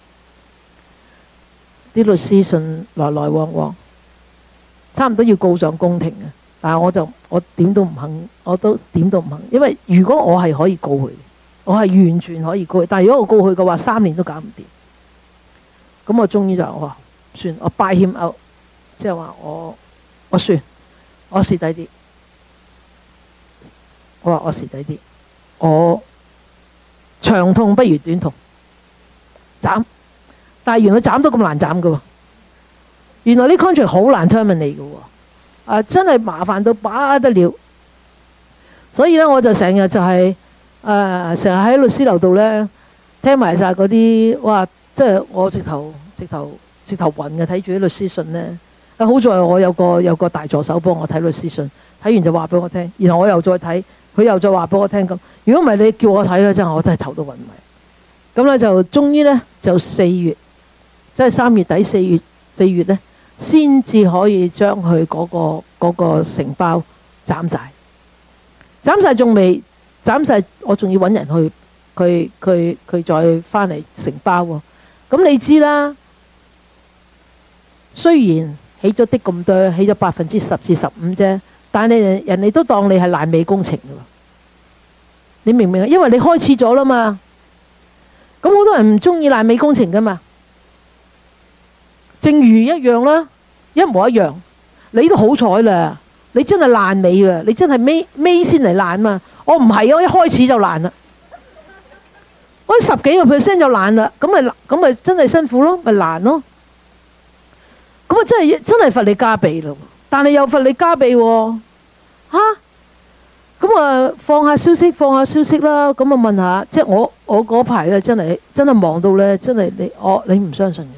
[SPEAKER 1] 啲律師信來來往往，差唔多要告上公庭嘅，但係我就我點都唔肯，我都點都唔肯，因為如果我係可以告佢，我係完全可以告佢，但係如果我告佢嘅話，三年都搞唔掂。咁我終於就話算，我 buy him out，即係話我我算，我蝕底啲。我話我蝕底啲，我長痛不如短痛，斬。但係原來斬都咁難斬嘅喎，原來呢 contract 好難 terminate 嘅喎，啊真係麻煩到不得了。所以咧我就成日就係誒成日喺律師樓度咧聽埋晒嗰啲，哇！即係我直頭直頭直頭暈嘅，睇住啲律師信咧。啊好在我有個有個大助手幫我睇律師信，睇完就話俾我聽，然後我又再睇。佢又再話俾我聽咁，如果唔係你叫我睇咧，真係我真係頭都暈埋。咁咧就終於咧就四月，即係三月底四月四月咧，先至可以將佢嗰個嗰個承包斬晒。斬晒仲未斬晒，我仲要揾人去，佢佢佢再翻嚟承包喎。咁你知啦，雖然起咗啲咁多，起咗百分之十至十五啫。但係人人哋都當你係爛尾工程㗎喎，你明唔明啊？因為你開始咗啦嘛，咁好多人唔中意爛尾工程㗎嘛。正如一樣啦，一模一樣。你都好彩啦，你真係爛尾啊！你真係尾尾先嚟爛嘛。我唔係啊，我一開始就爛啦，我十幾個 percent 就爛啦，咁咪咁咪真係辛苦咯，咪爛咯。咁啊真係真係佛你加倍咯。但係又罰你加倍喎，嚇！咁啊放下消息，放下消息啦。咁啊問下，即係我我嗰排咧真係真係忙到咧，真係你我你唔相信嘅。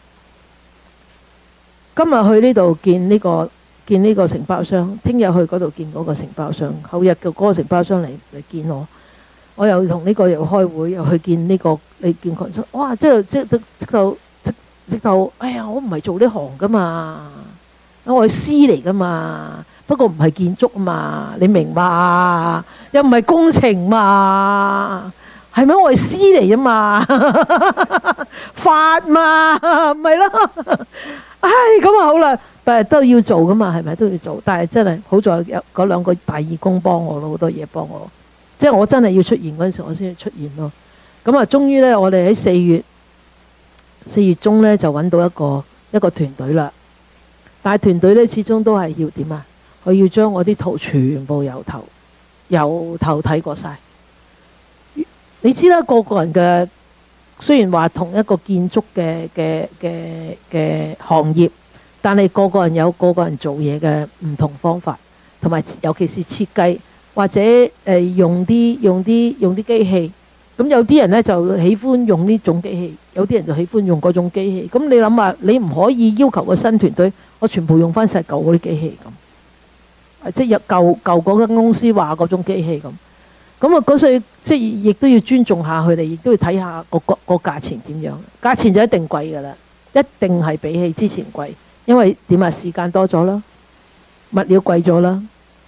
[SPEAKER 1] 今日去呢度見呢個見呢個承包商，聽日去嗰度見嗰個承包商，後日嘅嗰個承包商嚟嚟見我，我又同呢個又開會，又去見呢個你見佢，哇！即係即係直直頭直直頭，哎呀！我唔係做呢行噶嘛。我係師嚟噶嘛，不過唔係建築嘛，你明嘛？又唔係工程嘛，係咪？我係師嚟啊嘛，法嘛，唔係咯？唉，咁啊好啦，但係都要做噶嘛，係咪都要做？但係真係好在有嗰兩個大義工幫我咯，好多嘢幫我，即係我真係要出現嗰陣時，我先出現咯。咁啊，終於咧，我哋喺四月四月中咧就揾到一個一個團隊啦。但係團隊咧，始終都係要點啊？佢要將我啲圖全部由頭由頭睇過晒。你知啦，個個人嘅雖然話同一個建築嘅嘅嘅嘅行業，但係個個人有個個人做嘢嘅唔同方法，同埋尤其是設計或者誒、呃、用啲用啲用啲機器。咁有啲人咧就喜歡用呢種機器，有啲人就喜歡用嗰種機器。咁你諗下，你唔可以要求個新團隊我全部用翻晒舊嗰啲機器咁，即係有舊舊嗰間公司話嗰種機器咁。咁啊嗰歲即係亦都要尊重下佢哋，亦都要睇下個個個價錢點樣。價錢就一定貴㗎啦，一定係比起之前貴，因為點啊？時間多咗啦，物料貴咗啦，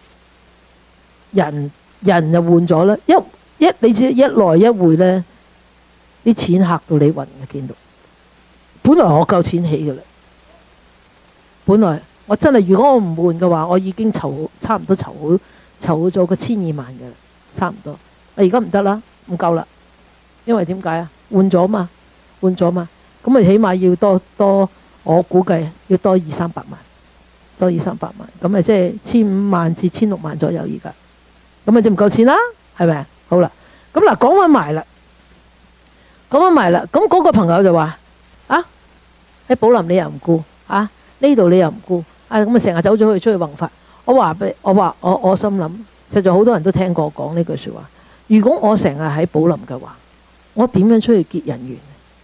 [SPEAKER 1] 人人就換咗啦，一。一你知一來一回咧，啲錢嚇到你暈嘅，見到。本來我夠錢起嘅啦，本來我真係如果我唔換嘅話，我已經籌差唔多籌好籌咗個千二萬嘅啦，差唔多。我而家唔得啦，唔夠啦，因為點解啊？換咗嘛，換咗嘛，咁咪起碼要多多，我估計要多二三百萬，多二三百萬，咁咪即係千五萬至千六萬左右而家，咁咪就唔夠錢啦，係咪啊？好啦，咁嗱講翻埋啦，講翻埋啦，咁嗰個朋友就話：啊，喺寶林你又唔顧，啊呢度你又唔顧，啊咁啊成日走咗去出去宏發。我話俾我話我我心諗，實在好多人都聽過我講呢句説話， 如果我成日喺寶林嘅話，我點樣出去結人緣？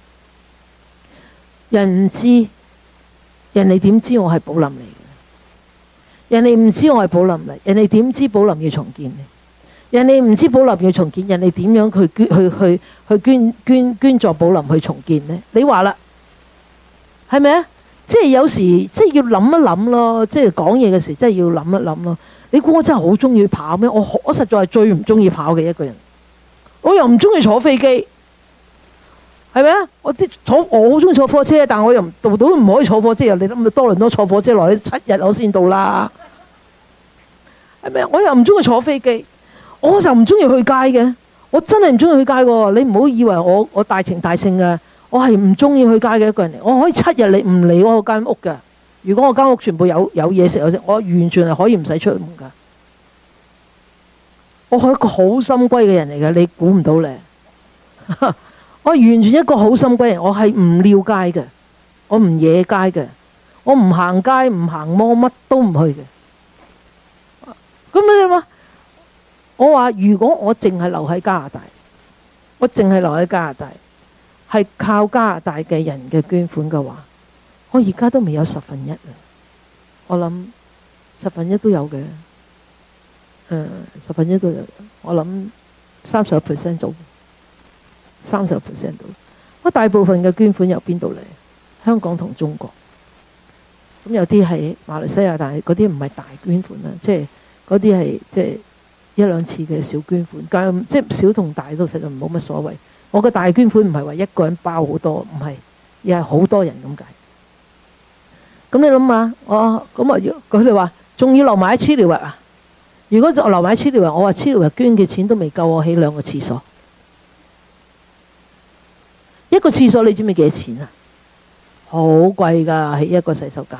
[SPEAKER 1] 人唔知，人哋點知我係寶林嚟嘅？人哋唔知我係寶林嚟，人哋點知寶林要重建呢？人哋唔知寶林要重建，人哋點樣去捐去去去捐捐捐助寶林去重建呢？你話啦，係咪啊？即係有時即係要諗一諗咯，即係講嘢嘅時真係要諗一諗咯。你估我真係好中意跑咩？我我實在係最唔中意跑嘅一個人。我又唔中意坐飛機，係咪啊？我啲坐我好中意坐火車，但我又度到唔可以坐火車。你諗多倫多坐火車來七日我先到啦，係咪啊？我又唔中意坐飛機，我就唔中意去街嘅。我真係唔中意去街喎。你唔好以為我我大情大性嘅，我係唔中意去街嘅一個人嚟。我可以七日你唔嚟我間屋嘅。如果我間屋全部有有嘢食有食，我完全係可以唔使出門㗎。我係一個好心歸嘅人嚟嘅，你估唔到咧。我完全一個好心歸人，我係唔撩街嘅，我唔野街嘅，我唔行街唔行摩，乜都唔去嘅。咁你話，我話如果我淨係留喺加拿大，我淨係留喺加拿大，係靠加拿大嘅人嘅捐款嘅話，我而家都未有十分一啊！我諗十分一都有嘅。誒，十分一都有，我諗三十個 percent 做，三十個 percent 到。我大部分嘅捐款由邊度嚟？香港同中國。咁有啲係馬來西亞，但係嗰啲唔係大捐款啦，即係嗰啲係即係一兩次嘅小捐款，但即係小同大都實在冇乜所謂。我嘅大捐款唔係話一個人包好多，唔係，而係好多人咁解。咁你諗下，我咁啊，佢哋話仲要留埋喺黐寮啊！如果就留埋喺黐寮日，我話黐寮日捐嘅錢都未夠我起兩個廁所。一個廁所你知唔知幾多錢啊？好貴㗎，起一個洗手間，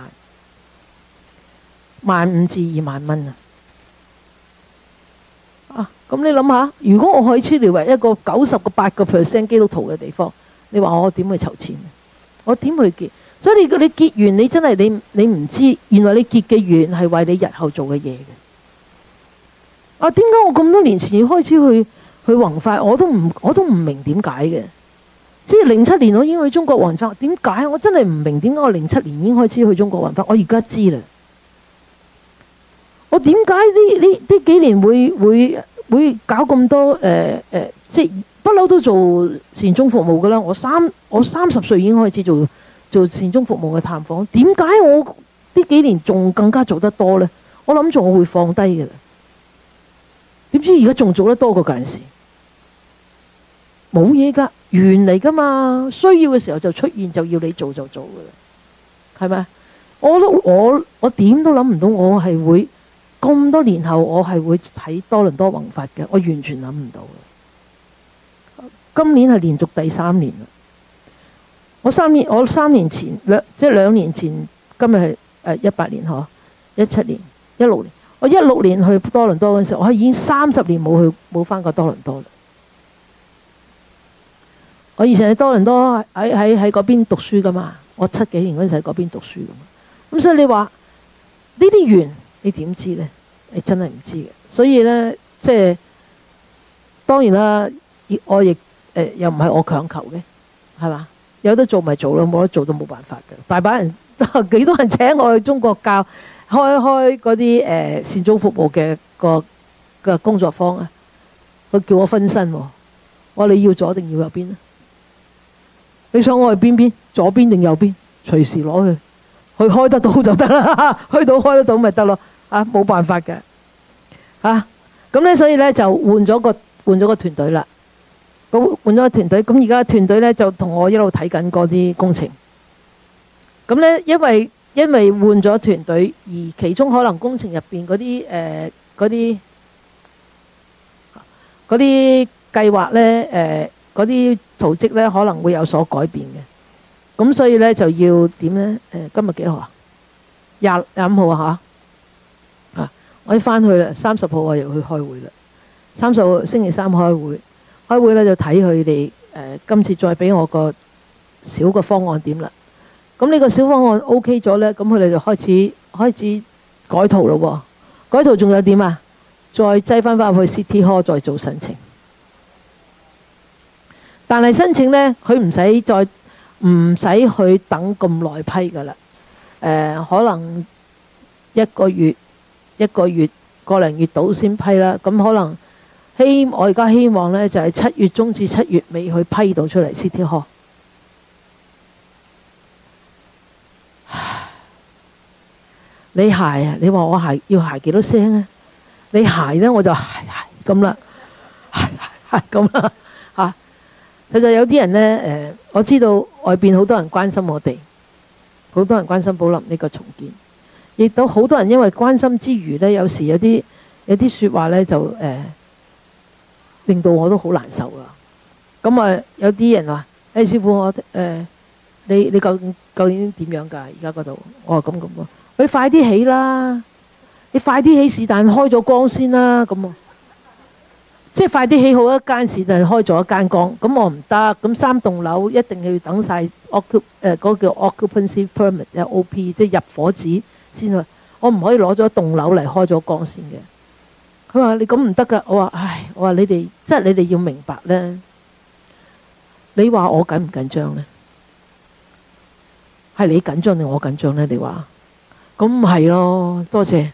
[SPEAKER 1] 萬五至二萬蚊啊！啊，咁你諗下，如果我去黐寮日一個九十個八個 percent 基督徒嘅地方，你話我點去籌錢？我點去結？所以你你結緣，你真係你你唔知，原來你結嘅緣係為你日後做嘅嘢嘅。啊！點解我咁多年前要開始去去弘法？我都唔我都唔明點解嘅。即係零七年我已經去中國弘法，點解？我真係唔明點解我零七年已經開始去中國弘法。我而家知啦。我點解呢呢呢幾年會會會搞咁多誒誒、呃呃？即係不嬲都做善終服務㗎啦。我三我三十歲已經開始做做善終服務嘅探訪。點解我呢幾年仲更加做得多呢？我諗住我會放低㗎啦。點知而家仲做得多過嗰陣時？冇嘢㗎，緣嚟㗎嘛。需要嘅時候就出現，就要你做就做㗎啦，係咪？我都我我點都諗唔到，我係會咁多年後，我係會睇多倫多弘法嘅。我完全諗唔到嘅。今年係連續第三年啦。我三年，我三年前兩即係兩年前，今日係誒一八年嗬，一七年、一六年。我一六年去多倫多嗰陣時候，我已經三十年冇去冇返過多倫多啦。我以前喺多倫多喺喺喺嗰邊讀書噶嘛，我七幾年嗰陣時喺嗰邊讀書噶嘛。咁所以你話呢啲緣，你點知呢？你真係唔知嘅。所以呢，即係當然啦，我亦誒、呃、又唔係我強求嘅，係嘛？有得做咪做咯，冇得做都冇辦法嘅。大把人幾多人請我去中國教。開開嗰啲誒善終服務嘅個嘅工作坊啊，佢叫我分身喎。我話你要左定要右邊啊？你想我去邊邊？左邊定右邊？隨時攞去，去開得到就得啦。去到開得到咪得咯。啊，冇辦法嘅。啊，咁咧所以咧就換咗個換咗個團隊啦。咁換咗個團隊，咁而家團隊咧就同我一路睇緊嗰啲工程。咁咧因為。因為換咗團隊，而其中可能工程入邊嗰啲誒嗰啲嗰啲計劃咧，誒嗰啲圖則咧可能會有所改變嘅。咁所以咧就要點咧？誒、呃、今日幾號啊？廿廿五號啊嚇！啊，我要翻去啦。三十號我又去開會啦。三十號星期三開會，開會咧就睇佢哋誒今次再俾我個小個方案點啦。咁呢個小方案 OK 咗呢，咁佢哋就開始開始改圖咯喎。改圖仲有點啊？再擠翻翻去 City Hall 再做申請。 但係申請呢，佢唔使再唔使去等咁耐批噶啦。誒、呃，可能一個月一個月個零月到先批啦。咁可能希我而家希望呢，就係、是、七月中至七月尾去批到出嚟 City Hall。你鞋啊？你話我鞋要鞋幾多聲啊？你鞋呢，我就鞋鞋咁啦，鞋鞋咁啦嚇。其實有啲人呢，誒、呃，我知道外邊好多人關心我哋，好多人關心寶林呢個重建，亦都好多人因為關心之餘呢，有時有啲有啲説話呢，就誒、呃、令到我都好難受啊。咁啊，有啲人話：誒、哎、師傅，我誒、呃、你你究竟究竟點樣㗎？而家嗰度，我話咁咁喎。你快啲起啦！你快啲起是但開咗光先啦，咁啊，即係快啲起好一間是但開咗一間光，咁我唔得。咁三棟樓一定要等晒 occup 誒嗰個叫 occupancy permit 即係 O P， 即係入伙紙先啊！我唔可以攞咗一棟樓嚟開咗光先嘅。佢話你咁唔得㗎，我話唉，我話你哋即係你哋要明白咧。你話我緊唔緊張咧？係你緊張定我緊張咧？你話？咁唔係咯，多謝，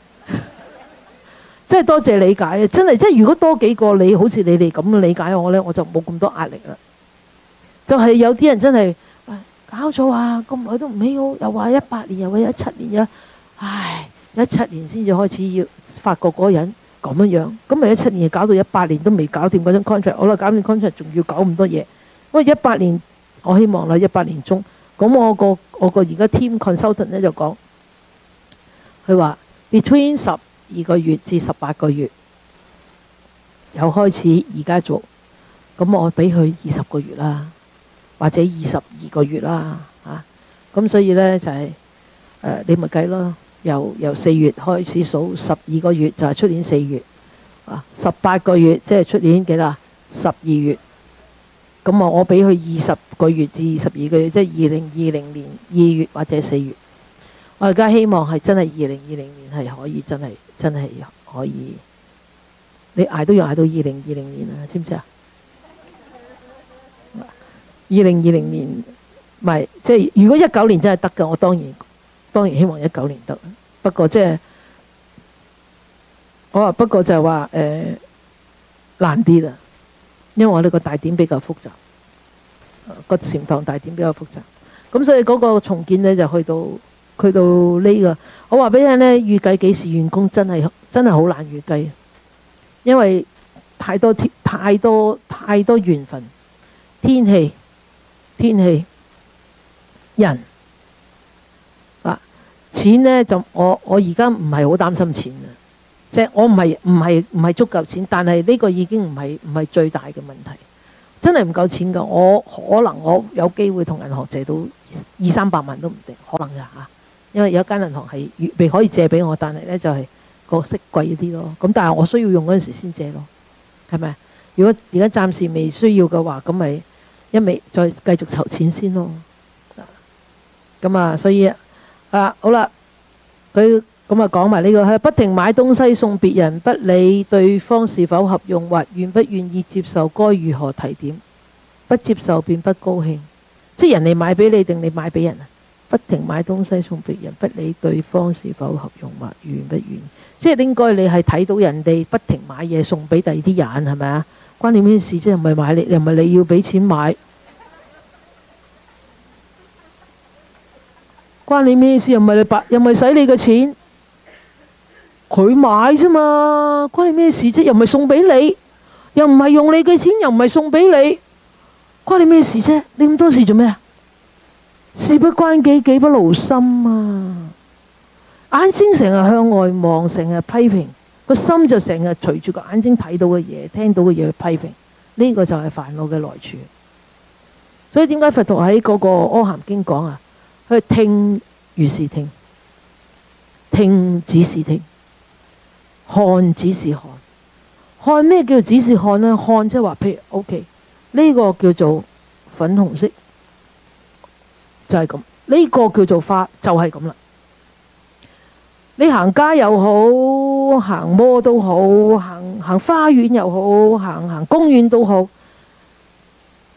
[SPEAKER 1] 真係多謝理解啊！真係，即係如果多幾個你好似你哋咁理解我呢，我就冇咁多壓力啦。就係、是、有啲人真係，搞錯啊！咁耐都唔起好，又話一八年，又話一七年啊，唉，一七年先至開始要發覺嗰個人咁樣樣，咁咪一七年搞到一八年都未搞掂嗰張 contract， 好啦，搞掂 contract 仲要搞咁多嘢。喂，一八年我希望啦，一八年中，咁我個我個而家 team consultant 咧就講。佢話 between 十二個月至十八個月有開始而家做，咁我俾佢二十個月啦，或者二十二個月啦嚇。咁、啊、所以呢，就係、是、誒、呃、你咪計咯，由由四月開始數十二個月就係出年四月啊，十八個月即係出年幾多？十二月。咁啊，我俾佢二十個月至二十二個月，即係二零二零年二月或者四月。我而家希望係真係二零二零年係可以真係真係可以，你捱都要捱到二零二零年啊，知唔知啊？二零二零年唔係即係如果一九年真係得嘅，我當然當然希望一九年得。不過即係我話不過就係話誒難啲啦，因為我哋個大點比較複雜，個禪堂大點比較複雜，咁所以嗰個重建呢，就去到。去到呢個，我話俾你聽呢，預計幾時完工真係真係好難預計，因為太多天太多太多緣分，天氣天氣人啊，錢呢，就我我而家唔係好擔心錢啊，即係我唔係唔係唔係足夠錢，但係呢個已經唔係唔係最大嘅問題，真係唔夠錢㗎。我可能我有機會同銀行借到二三百萬都唔定，可能㗎嚇。因為有一間銀行係預備可以借俾我，但係呢就係個息貴啲咯。咁但係我需要用嗰陣時先借咯，係咪？如果而家暫時未需要嘅話，咁咪一味再繼續籌錢先咯。咁啊，所以啊，好啦，佢咁啊講埋呢個係不停買東西送別人，不理對方是否合用或願不願意接受，該如何提點？不接受便不高興，即係人哋買俾你定你買俾人啊？不停買東西送別人，不理對方是否合用或願不願意，即係應該你係睇到人哋不停買嘢送俾第二啲人，係咪啊？關你咩事啫？又唔係買你，又唔係你要俾錢買，關你咩事？又唔係你白，又唔係使你嘅錢，佢買啫嘛，關你咩事啫？又唔係送俾你，又唔係用你嘅錢，又唔係送俾你，關你咩事啫？你咁多事做咩啊？事不關己，己不勞心啊！眼睛成日向外望，成日批評，個心就成日隨住個眼睛睇到嘅嘢、聽到嘅嘢去批評，呢、這個就係煩惱嘅來處。所以點解佛陀喺嗰個《阿含經》講啊？佢聽如是聽，聽只是聽，看只是看。看咩叫只是看呢？看即係話，譬如 OK，呢個叫做粉紅色。就係咁，呢個叫做花，就係咁啦。你行街又好，行摩都好，行行花園又好，行行公園都好，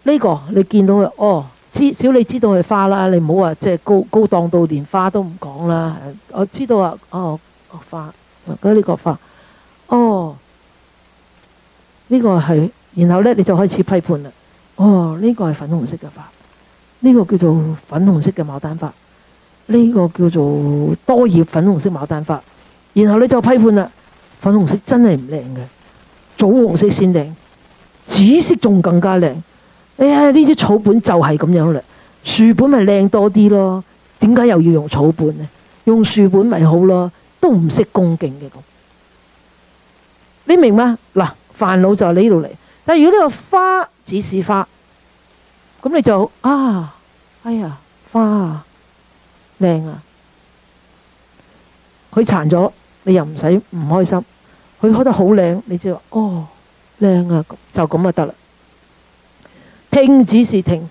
[SPEAKER 1] 呢個你見到佢，哦，至少你知道係花啦，你唔好話即係高高檔到連花都唔講啦。我知道啊，哦，花，嗰呢個花，哦，呢個係，然後呢，你就開始批判啦。哦，呢個係粉紅色嘅花，呢個叫做粉紅色嘅牡丹花，呢個叫做多葉粉紅色牡丹花。然後你就批判啦，粉紅色真係唔靚嘅，棗黃色先靚，紫色仲更加靚。哎呀，呢啲草本就係咁樣啦，樹本咪靚多啲咯。點解又要用草本呢？用樹本咪好咯，都唔識恭敬嘅咁。你明嗎？嗱，煩惱就係呢度嚟。但係如果呢個花只是花，咁你就啊，哎呀，花啊，靚啊，佢殘咗，你又唔使唔開心。佢開得好靚，你就哦，靚啊，就咁就得啦。聽只是聽，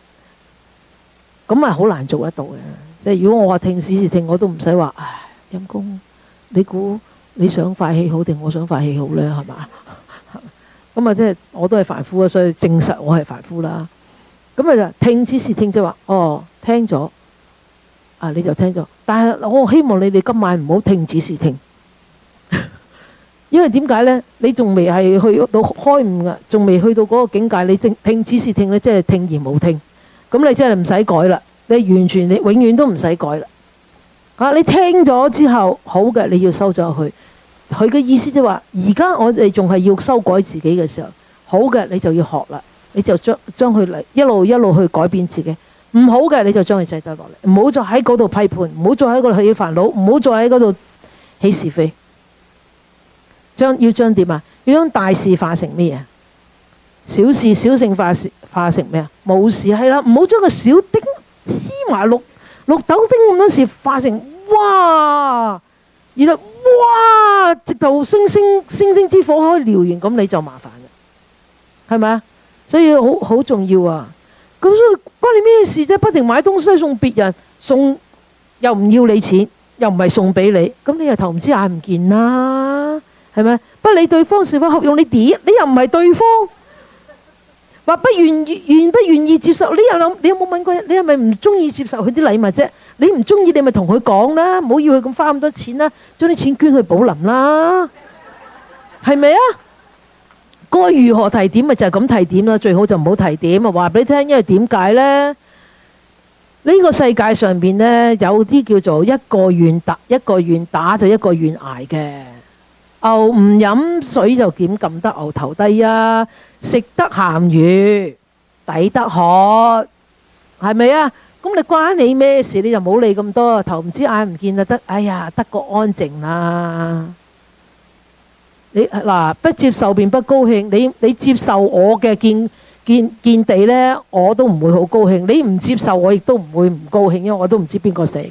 [SPEAKER 1] 咁啊好難做得到嘅。即係如果我話聽只是聽，我都唔使話，唉，陰公，你估你想快氣好定我想快氣好呢？係嘛？咁啊，即係我都係凡夫啊，所以證實我係凡夫啦。咁啊就聽只是聽，即係話，哦，聽咗，啊你就聽咗。但係我希望你哋今晚唔好聽只是聽。因為點解呢？你仲未係去到開悟噶，仲未去到嗰個境界，你聽聽只是聽咧，即係聽而冇聽。咁你真係唔使改啦，你完全你永遠都唔使改啦。啊，你聽咗之後好嘅，你要收咗佢。佢嘅意思即係話，而家我哋仲係要修改自己嘅時候，好嘅你就要學啦，你就將將佢嚟一路一路去改變自己。唔好嘅你就將佢制低落嚟，唔好再喺嗰度批判，唔好再喺嗰度起煩惱，唔好再喺嗰度起是非。將要將點啊？要將大事化成咩啊？小事小性化化成咩啊？冇事係啦，唔好將個小丁芝麻綠綠豆丁咁多事化成哇，然後哇，直頭星星星星之火可以燎原，咁你就麻煩嘅，係咪啊？所以好好重要啊！咁所以關你咩事啫？不停買東西送別人，送又唔要你錢，又唔係送俾你，咁你又頭唔知眼唔見啦。係咪？不理對方是否合用，你點？你又唔係對方，話不願意願不願意接受？你又諗？你有冇問過？你係咪唔中意接受佢啲禮物啫？你唔中意，你咪同佢講啦，唔好要佢咁花咁多錢啦，將啲錢捐去寶林啦，係咪啊？該如何提點咪就係咁提點啦，最好就唔好提點啊！話俾你聽，因為點解呢？呢個世界上邊呢，有啲叫做一個願打，一個願打就一個願捱嘅。牛唔飲水就點撳得牛頭低啊！食得鹹魚抵得渴，係咪啊？咁你關你咩事？你就冇理咁多，頭唔知眼唔見就得。哎呀，得個安靜啦！你嗱，不接受便不高興。你你接受我嘅見見見地呢，我都唔會好高興。你唔接受我，亦都唔會唔高興，因為我都唔知邊個死。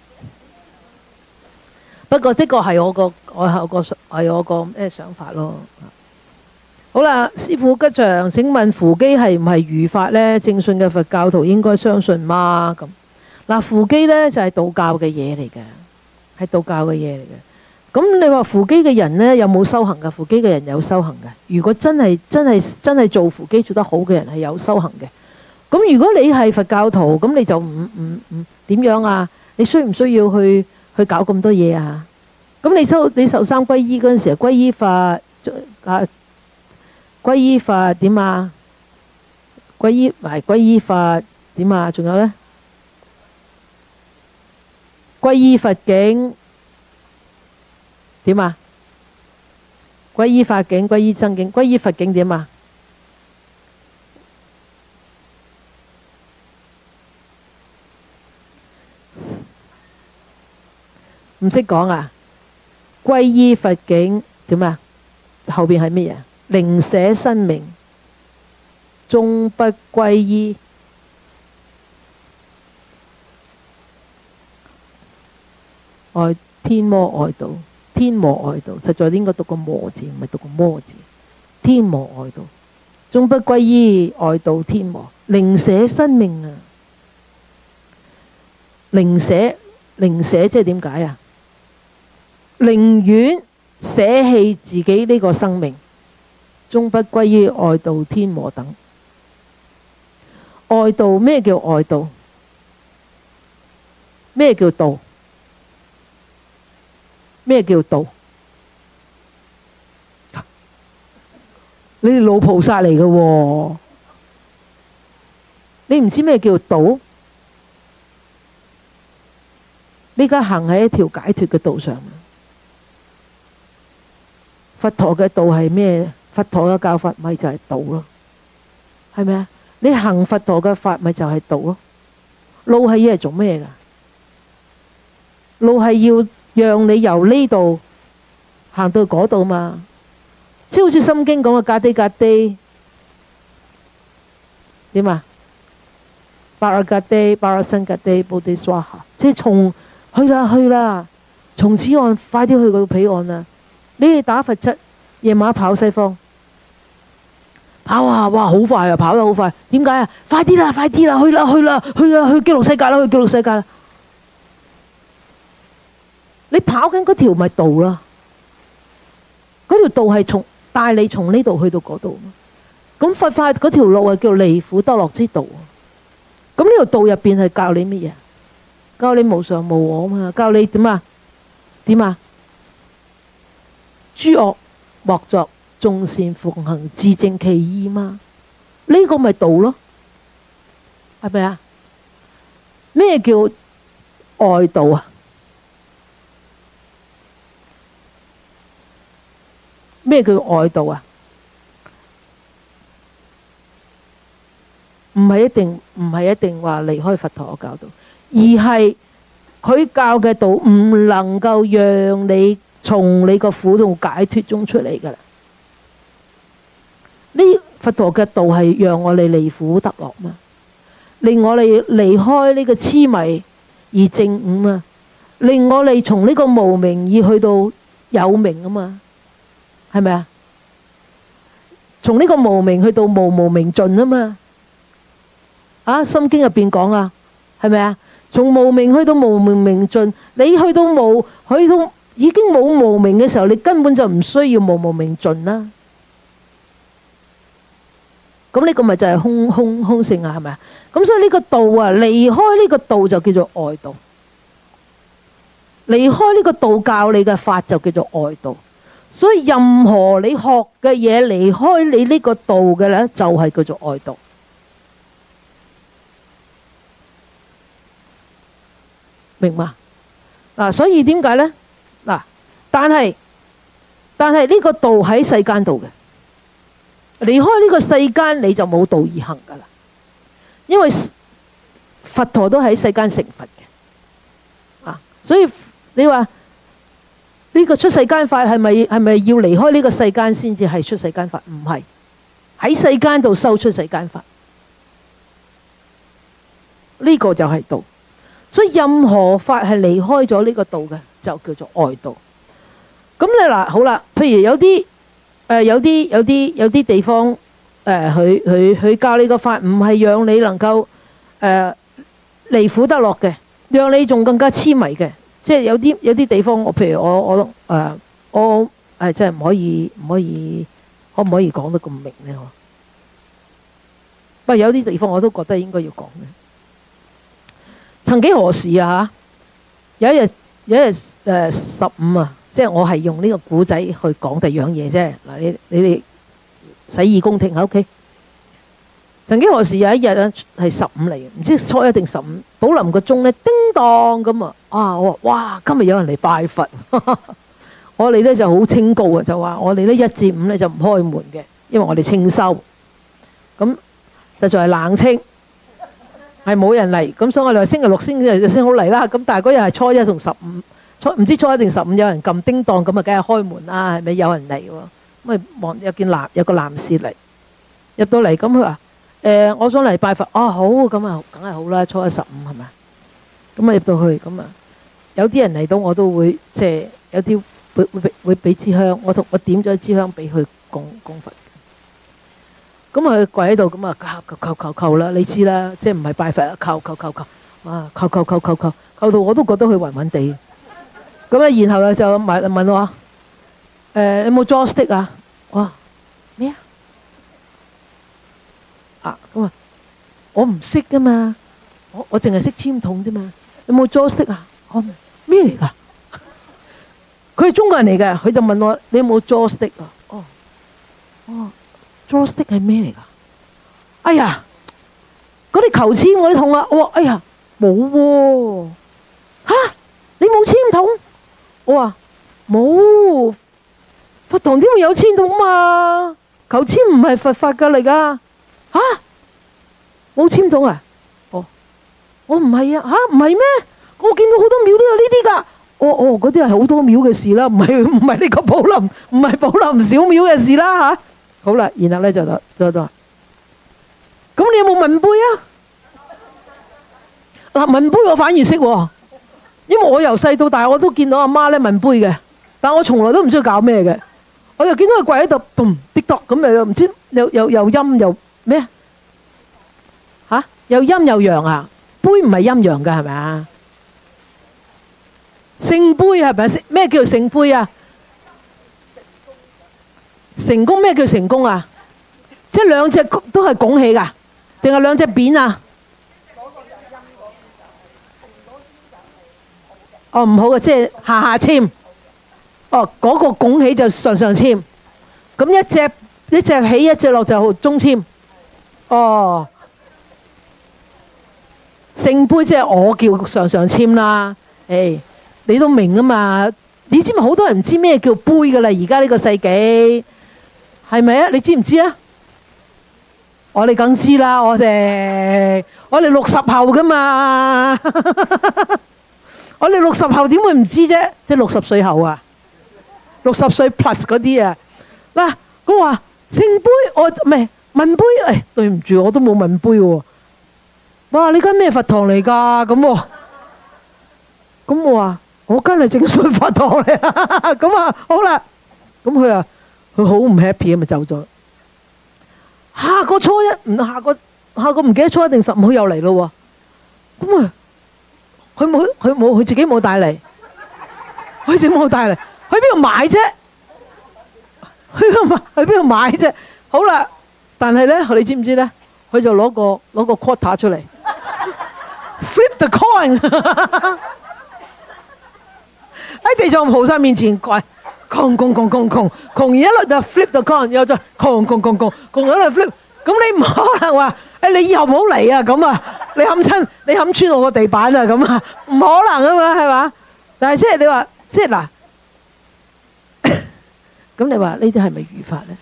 [SPEAKER 1] 不過的確係我個我有個係我個咩想法咯。好啦，師父吉祥，請問扶乩係唔係如法呢？正信嘅佛教徒應該相信嗎？咁嗱，扶乩呢就係道教嘅嘢嚟嘅，係道教嘅嘢嚟嘅。咁你話扶乩嘅人呢有冇修行㗎？扶乩嘅人有修行嘅。如果真係真係真係做扶乩做得好嘅人係有修行嘅。咁如果你係佛教徒，咁你就唔唔唔點樣啊？你需唔需要去？去搞咁多嘢啊！咁你收你受三皈依嗰陣時，皈依佛啊，皈依佛點啊？皈依埋皈依佛點啊？仲有呢？皈依佛境點啊？皈依法境、皈依僧境、皈依佛境點啊？唔識講啊！皈依佛境點啊？後邊係乜嘢？寧捨生命，終不皈依。愛天魔外道，天魔外道，實在應該讀個魔字，唔係讀個魔字。天魔外道，終不皈依外道天魔，寧捨生命啊！寧捨，寧捨即係點解啊？寧願捨棄自己呢個生命，終不歸於外道天魔等。 外道，咩叫外道？咩叫道？咩叫道？你哋老菩薩嚟嘅喎，你唔知咩叫道？你而家行喺一條解脫嘅道上。佛陀嘅道係咩？佛陀嘅教法咪就係道咯，係咪啊？你行佛陀嘅法咪就係道咯。路係要嚟做咩㗎？路係要讓你由呢度行到嗰度嘛。即係好似心經講嘅格地格地點啊？巴爾格地、巴爾辛格地、布地斯瓦哈，即係從去啦去啦，從此岸快啲去到彼岸啦！你哋打佛七，夜晚跑西方，跑啊！哇，好快啊，跑得好快。點解啊？快啲啦，快啲啦，去啦去啦去啦，去極樂世界啦，去極樂世界啦！你跑緊嗰條咪道啦，嗰條道係從帶你從呢度去到嗰度。咁佛法嗰條路係叫離苦得樂之道。咁呢條道入邊係教你乜嘢？教你無常無我嘛，教你點啊？點啊？諸惡莫作，眾善奉行，自淨其意嘛。呢、這個咪道咯，係咪啊？咩叫外道啊？咩叫外道啊？唔係一定，唔係一定話離開佛陀嘅教導，而係佢教嘅道唔能夠讓你從你個苦痛解脫中出嚟噶啦。呢佛陀嘅道係讓我哋離苦得樂嘛，令我哋離開呢個痴迷而證悟嘛，令我哋從呢個無明而去到有明啊嘛，係咪啊？從呢個無明去到無無明盡啊嘛。啊，心經入邊講啊，係咪啊？從無明去到無明明盡，你去到無去到已經冇無明嘅時候，你根本就唔需要無無明盡啦。咁呢個咪就係空空空性啊，係咪啊？咁所以呢個道啊，離開呢個道就叫做外道，離開呢個道教你嘅法就叫做外道。所以任何你學嘅嘢離開你呢個道嘅咧，就係叫做外道。明嘛？嗱、啊，所以點解呢？嗱、啊，但係但係呢個道喺世間度嘅，離開呢個世間你就冇道而行噶啦。因為佛陀都喺世間成佛嘅，啊，所以你話呢、呢個出世間法係咪係咪要離開呢個世間先至係出世間法？唔係，喺世間度修出世間法，呢、呢個就係道。所以任何法係離開咗呢個道嘅，就叫做外道。咁你嗱好啦，譬如有啲誒、呃、有啲有啲有啲地方誒，佢佢佢教你個法唔係讓你能夠誒離苦得樂嘅，讓你仲更加痴迷嘅。即係有啲有啲地方，我譬如我我誒、呃、我誒即係唔可以唔可以可唔可以講得咁明呢？不過有啲地方我都覺得應該要講嘅。曾幾何時啊嚇，有一日有一日誒十五啊，即係我係用呢個古仔去講第二樣嘢啫。嗱，你你哋洗耳恭聽喺屋企。曾幾何時有一日啊，係十五嚟嘅，唔知初一定十五。寶林個鐘咧叮當咁啊，啊我話哇，今日有人嚟拜佛。我哋咧就好清高啊，就話我哋咧一至五咧就唔開門嘅，因為我哋清修。咁實在係冷清。係冇人嚟，咁所以我哋話星期六先就先好嚟啦。咁但係嗰日係初一同十五，初唔知初一定十五有人撳叮當，咁啊梗係開門啦，係咪有人嚟喎？咁啊望有件男有個男士嚟入到嚟，咁佢話誒我想嚟拜佛，啊好，咁啊梗係好啦，初一十五係咪？咁啊入到去，咁啊有啲人嚟到我都會即係有啲會會俾會俾支香，我同我點咗支香俾佢供供佛。咁啊，佢跪喺度，咁啊，求求求求啦！你知啦，即係唔係拜佛啊？求求求求，哇！求求求求求，求到我都覺得佢暈暈地。咁啊，然後咧就問問我，誒，有冇 joy stick 啊？哇！咩啊？啊咁啊， 我唔識噶嘛，我我淨係識簽筒啫嘛。有冇 joystick 啊？我咩嚟㗎？佢係中國人嚟嘅，佢就問我：你有冇 joystick 啊？哦哦 joystick 係咩嚟㗎？哎呀，嗰啲求簽嗰啲筒啊！我話：哎呀，冇喎嚇，你冇簽筒？我話冇，佛堂點會有簽筒嘛？求簽唔係佛法㗎嚟㗎嚇，冇簽筒啊？哦，我唔係啊嚇，唔係咩？我見到好多廟都有呢啲㗎。哦哦，嗰啲係好多廟嘅事啦，唔係唔係呢個寶林，唔係寶林小廟嘅事啦嚇。好啦，然後咧就就就就，咁你有冇文杯啊？嗱，文杯我反而識喎，因為我由細到大我都見到阿媽咧文杯嘅，但我從來都唔知佢搞咩嘅，我就見到佢跪喺度，嘣滴篤咁又唔知又又又陰又咩嚇？又陰又陽啊？杯唔係陰陽㗎係咪啊？聖杯係咪？咩叫聖杯啊？成功咩叫成功啊？即係兩隻都係拱起㗎，定係兩隻扁啊？哦，唔好嘅，即係下下籤。哦，嗰個拱起就上上籤。咁一隻一隻起一隻落就中籤。哦，聖杯即係我叫上上籤啦。誒。你都明啊嘛？你知唔知好多人唔知咩叫杯㗎啦？而家呢個世紀係咪啊？你知唔知啊？我哋梗知啦，我哋我哋六十後㗎嘛，我哋六十後點會唔知啫？即係六十歲後啊，六十歲 plus 嗰啲啊。嗱，我話聖杯，我唔係問杯，誒對唔住，我都冇問杯喎。哇！呢間咩佛堂嚟㗎？咁喎，咁我話。我跟係正信佛堂嚟啊！咁啊，好啦，咁佢啊，佢好唔 happy 啊，咪走咗。下個初一唔下個下個唔記得初一定十五又嚟咯喎。咁啊，佢冇佢冇佢自己冇帶嚟，佢自己冇帶嚟，去邊度買啫？去邊度買？去邊度買啫？好啦，但係咧，你知唔知咧？佢就攞個攞個 quarter 出嚟，flip the coin。喺地藏菩薩面前跪，窮窮窮窮窮窮完一輪就 flip 就 coin，又再窮窮窮窮窮一輪 flip，咁你唔可能話誒你以後唔好嚟啊咁啊，你冚親你冚穿我個地板啊咁啊，唔可能啊嘛係嘛？但係即係你話即係嗱，咁你話呢啲係咪語法咧？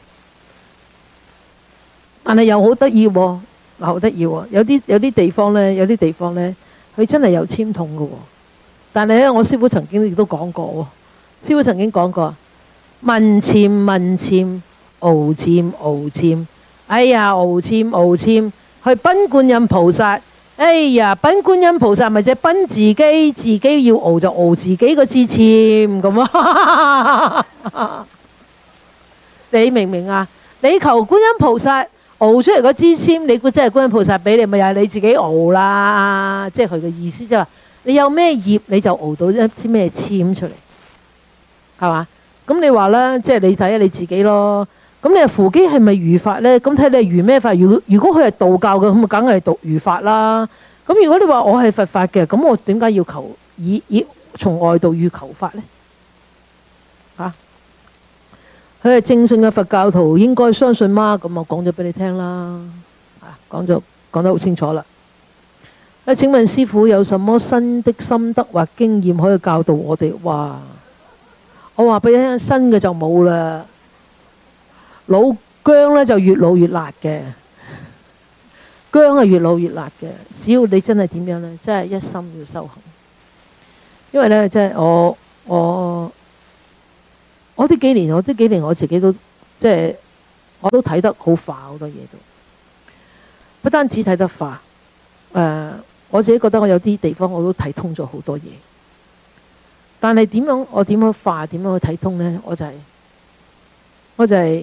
[SPEAKER 1] 但係又好得意喎，好得意喎，有啲有啲地方咧，有啲地方咧，佢真係有簽筒嘅喎。但係咧，我師父曾經亦都講過喎。師父曾經講過，問簽問簽，傲簽傲簽。哎呀，傲簽傲簽，去賓觀音菩薩。哎呀，賓觀音菩薩咪即係賓自己，自己要傲就傲自己個支簽咁啊！你明唔明啊？你求觀音菩薩傲出嚟個支簽，你估真係觀音菩薩俾你，咪又係你自己傲啦？即係佢嘅意思，即係話。你有咩業你就熬到一啲咩簽出嚟，係嘛？咁你話啦，即係你睇下你自己咯。咁你話扶乩係咪如法咧？咁睇你係如咩法？如果如果佢係道教嘅，咁咪梗係讀如法啦。咁如果你話我係佛法嘅，咁我點解要求以以從外道欲求法咧？嚇！佢係正信嘅佛教徒，應該相信嗎？咁我講咗俾你聽啦。啊，講咗講得好清楚啦。誒，請問師父有什麼新的心得或經驗可以教導我哋？哇！我話俾你聽，新嘅就冇啦。老薑咧就越老越辣嘅，薑係越老越辣嘅。只要你真係點樣咧，真係一心要修行。因為咧，即係我我我呢幾年，我呢幾年我自己都即係我都睇得好化，好多嘢都不單止睇得化，誒、呃。我自己覺得我有啲地方我都睇通咗好多嘢，但係點樣我點樣化點樣去睇通呢？我就係、是、我就係、是、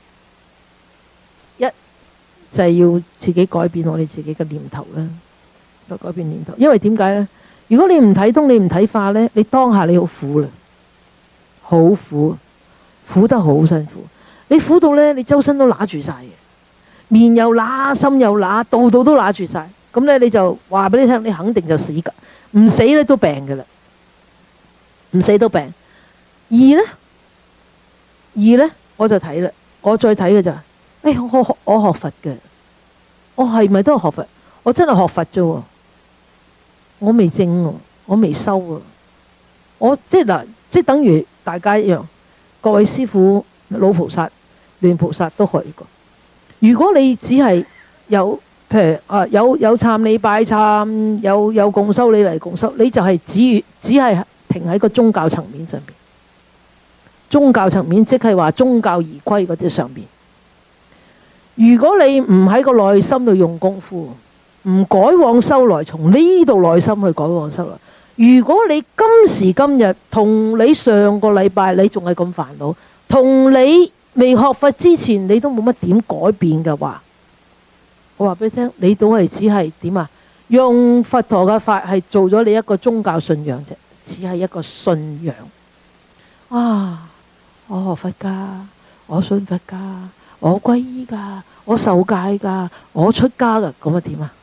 [SPEAKER 1] 一就係、是、要自己改變我哋自己嘅念頭啦，就改變念頭。因為點解呢？如果你唔睇通，你唔睇化呢，你當下你好苦啦，好苦，苦得好辛苦。你苦到呢，你周身都揦住晒嘅。 面又乸，心又乸，度度都乸住晒。咁咧你就話俾你聽，你肯定就死㗎，唔死咧都病㗎啦，唔死都病。二咧，二咧我就睇啦，我再睇嘅就係，誒我我學佛嘅，我係咪都係學佛？我真係學佛啫喎，我未證喎，我未修喎，我即係嗱，即係等於大家一樣，各位師父、老菩薩、亂菩薩都學過。如果你只係有譬如啊有有懺你拜懺，有有共修你嚟共修，你就係只只係停喺個宗教層面上邊。宗教層面即係話宗教儀規嗰啲上邊。如果你唔喺個內心度用功夫，唔改往修來，從呢度內心去改往修來。如果你今時今日同你上個禮拜你仲係咁煩惱，同你未學佛之前你都冇乜點改變嘅話，我話俾你聽，你都係只係點啊？用佛陀嘅法係做咗你一個宗教信仰啫，只係一個信仰。啊！我學佛噶，我信佛噶，我皈依噶，我受戒噶，我出家噶，咁啊點啊？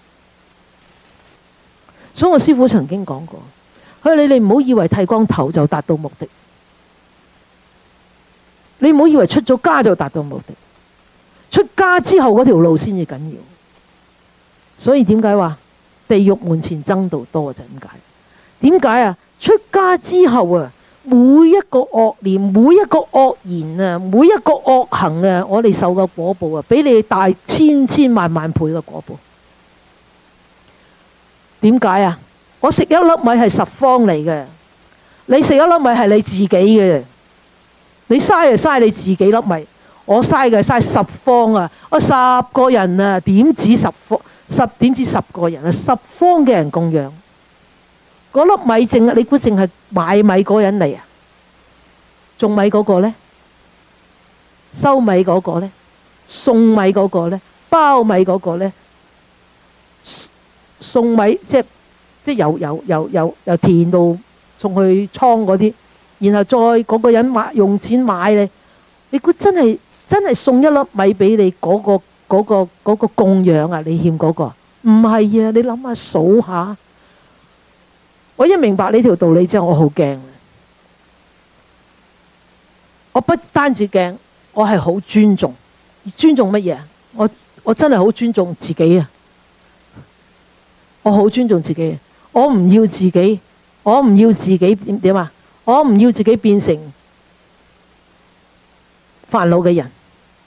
[SPEAKER 1] 所以我師父曾經講過，佢話你你唔好以為剃光頭就達到目的，你唔好以為出咗家就達到目的，出家之後嗰條路先至緊要。所以點解話地獄門前僧道多就係咁解？點解啊？出家之後啊，每一個惡念，每一個惡言啊，每一個惡行啊，我哋受嘅果報啊，比你大千千萬萬倍嘅果報。點解啊？我食一粒米係十方嚟嘅，你食一粒米係你自己嘅，你嘥就嘥你自己粒米，我嘥嘅嘥十方啊！我十個人啊，點止十方？十點止十個人啊，十方嘅人供養。嗰粒米淨，你估淨係買米嗰人嚟啊？種米嗰個呢？收米嗰個呢？送米嗰個呢？包米嗰個呢？送米即係即係由由由由由田度送去倉嗰啲，然後再嗰個人買用錢買你，你估真係真係送一粒米俾你嗰個嗰個嗰個供養啊？你欠嗰個唔係啊？你諗下數下，我一明白呢條道理之後，我好驚。我不單止驚，我係好尊重，尊重乜嘢啊？我我真係好尊重自己啊！我好尊重自己，我唔要自己，我唔要自己點點啊！我唔要自己變成煩惱嘅人。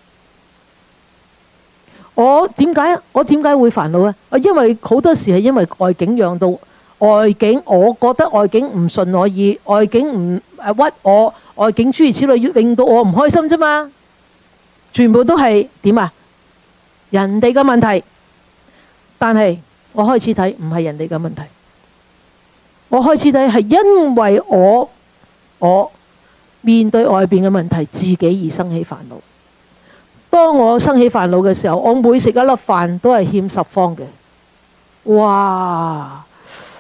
[SPEAKER 1] 我點解？我點解會煩惱啊？因為好多時係因為外境讓到外境，我覺得外境唔順我意，外境唔誒屈我，外境諸如此類，要令到我唔開心啫嘛。全部都係點啊？人哋嘅問題，但係我開始睇唔係人哋嘅問題，我開始睇係因為我我面對外邊嘅問題，自己而生起煩惱。當我生起煩惱嘅時候，我每食一粒飯都係欠十方嘅。哇！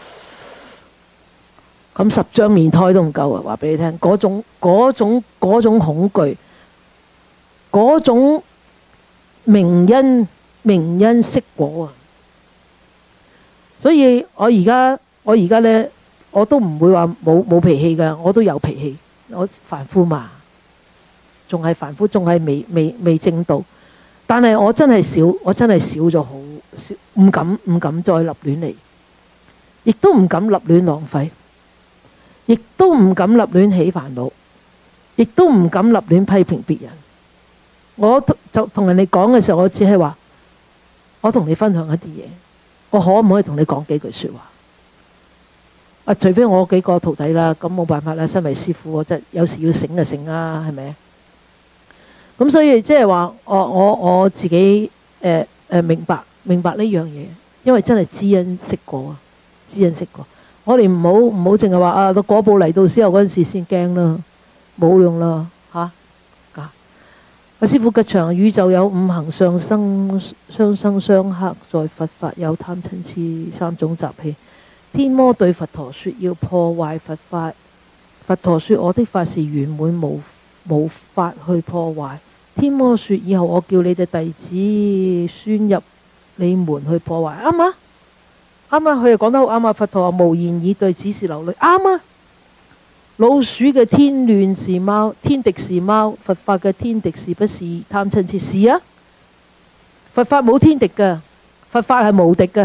[SPEAKER 1] 咁十張棉胎都唔夠啊！話俾你聽，嗰種嗰種嗰種恐懼，嗰種明因明因識果啊！所以我而家我而家呢，我都唔會話冇冇脾氣㗎，我都有脾氣。我凡夫嘛，仲係凡夫，仲係未未未正道。但係我真係少，我真係少咗好少，唔敢唔敢再立亂嚟，亦都唔敢立亂浪費，亦都唔敢立亂起煩惱，亦都唔敢立亂批評別人。我就同人哋講嘅時候，我只係話，我同你分享一啲嘢，我可唔可以同你講幾句說話？啊，除非我幾個徒弟啦，咁冇辦法啦，身為師父，我真係有時要醒就醒啦，係咪？咁所以即係話，我我我自己誒誒、呃、明白明白呢樣嘢，因為真係知因識果啊，知因識果。我哋唔好唔好淨係話啊，個果報嚟到之後嗰陣時先驚啦，冇用啦嚇。啊，阿師父吉祥，宇宙有五行相生相生相克，在佛法有貪嗔痴三種習氣。天魔對佛陀說要破壞佛法，佛陀說我的法是圓滿，無無法去破壞。 天魔說：以後我叫你哋弟子宣入你們去破壞，啱啊！啱啊！佢又講得好啱啊！佛陀話無言以對，只是流淚，啱啊！老鼠嘅天亂是貓，天敵是貓。佛法嘅天敵是不是貪嗔癡？是啊！佛法冇天敵㗎，佛法係無敵㗎，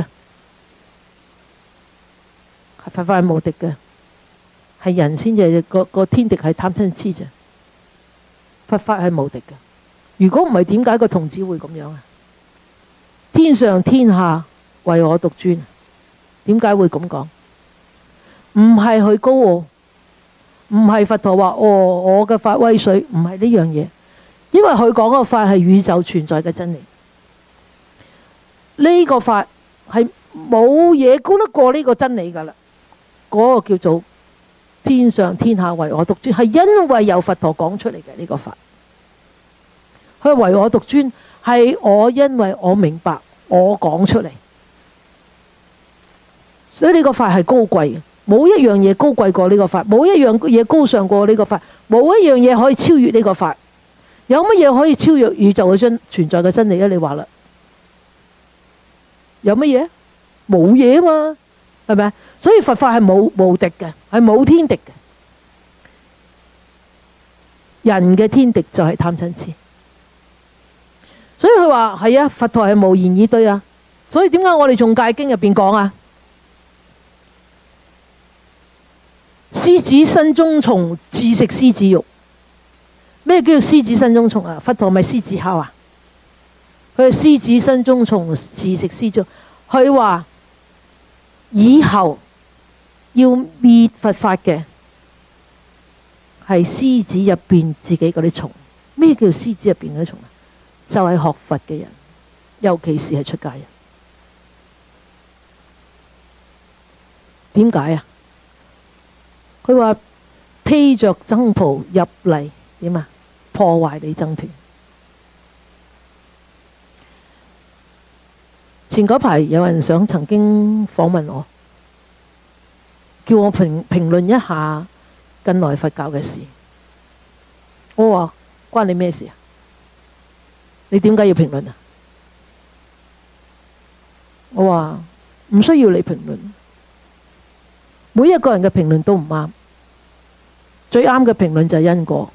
[SPEAKER 1] 佛法係無敵㗎，係人先至個個天敵係貪嗔癡啫。佛法係無敵㗎。如果唔係，點解個童子會咁樣啊？天上天下唯我獨尊，點解會咁講？唔係佢高傲，唔係佛陀話哦，我嘅法威水，唔係呢樣嘢，因為佢講個法係宇宙存在嘅真理。呢個法係冇嘢高得過呢個真理噶啦，嗰個叫做天上天下唯我獨尊，係因為有佛陀講出嚟嘅呢個法。佢唯我獨尊係我因為我明白我講出嚟，所以呢個法係高貴嘅，冇一樣嘢高貴過呢個法，冇一樣嘢高尚過呢個法，冇一樣嘢可以超越呢個法。有乜嘢可以超越宇宙嘅真存在嘅真理咧？你話啦，有乜嘢？冇嘢啊嘛，係咪？所以佛法係冇無敵嘅，係冇天敵嘅。人嘅天敵就係貪嗔癡。所以佢話係啊，佛陀係無言以對啊。所以點解我哋仲戒經入邊講啊？獅子身中蟲，自食獅子肉。咩叫獅子身中蟲啊？佛陀咪獅子哮啊？佢係獅子身中蟲，自食獅子肉。佢話以後要滅佛法嘅係獅子入邊自己嗰啲蟲。咩叫獅子入邊嗰啲蟲啊？就係學佛嘅人，尤其是係出家人。點解啊？佢話披着僧袍入嚟點啊？破壞你僧團。前嗰排有人想曾經訪問我，叫我評評論一下近來佛教嘅事。我話關你咩事啊？你點解要評論啊？我話唔需要你評論，每一個人嘅評論都唔啱，最啱嘅評論就係因果，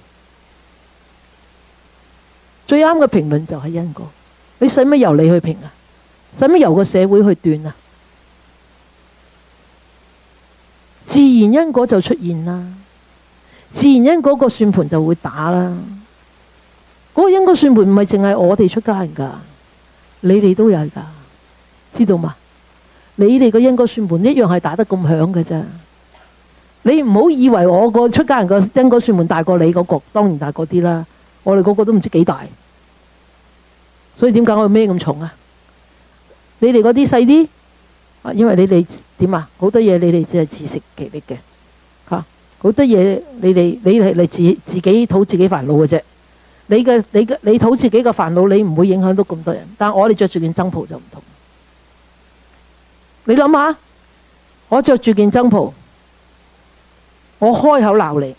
[SPEAKER 1] 最啱嘅評論就係因果。你使乜由你去評啊？使乜由個社會去斷啊？自然因果就出現啦，自然因果個算盤就會打啦。嗰個因果算盤唔係淨係我哋出家人噶，你哋都有噶，知道嘛？你哋個因果算盤一樣係打得咁響嘅啫。你唔好以為我個出家人個因果算盤大過你嗰個，當然大過啲啦。我哋個個都唔知幾大，所以點解我孭咁重啊？你哋嗰啲細啲啊，因為你哋點啊？好多嘢你哋只係自食其力嘅吓，好多嘢你哋你係嚟自自己討自己煩惱嘅啫。你嘅你嘅你討自己嘅煩惱，你唔會影響到咁多人。但係我哋着住件僧袍就唔同。你諗下，我着住件僧袍，我開口鬧你，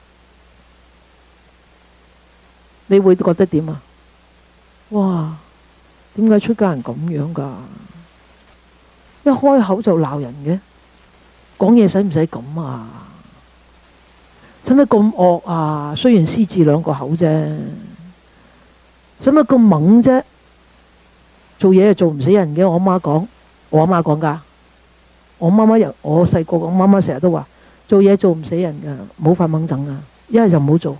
[SPEAKER 1] 你會覺得點啊？哇！點解出家人咁樣噶？一開口就鬧人嘅，講嘢使唔使咁啊？使唔使咁惡啊？雖然獅子兩個口啫。使乜咁猛啫？做嘢又做唔死人嘅。我媽講，我阿媽講噶。我媽媽由我細個，我媽媽成日都話做嘢做唔死人噶，冇發猛整啊！一係就唔好做。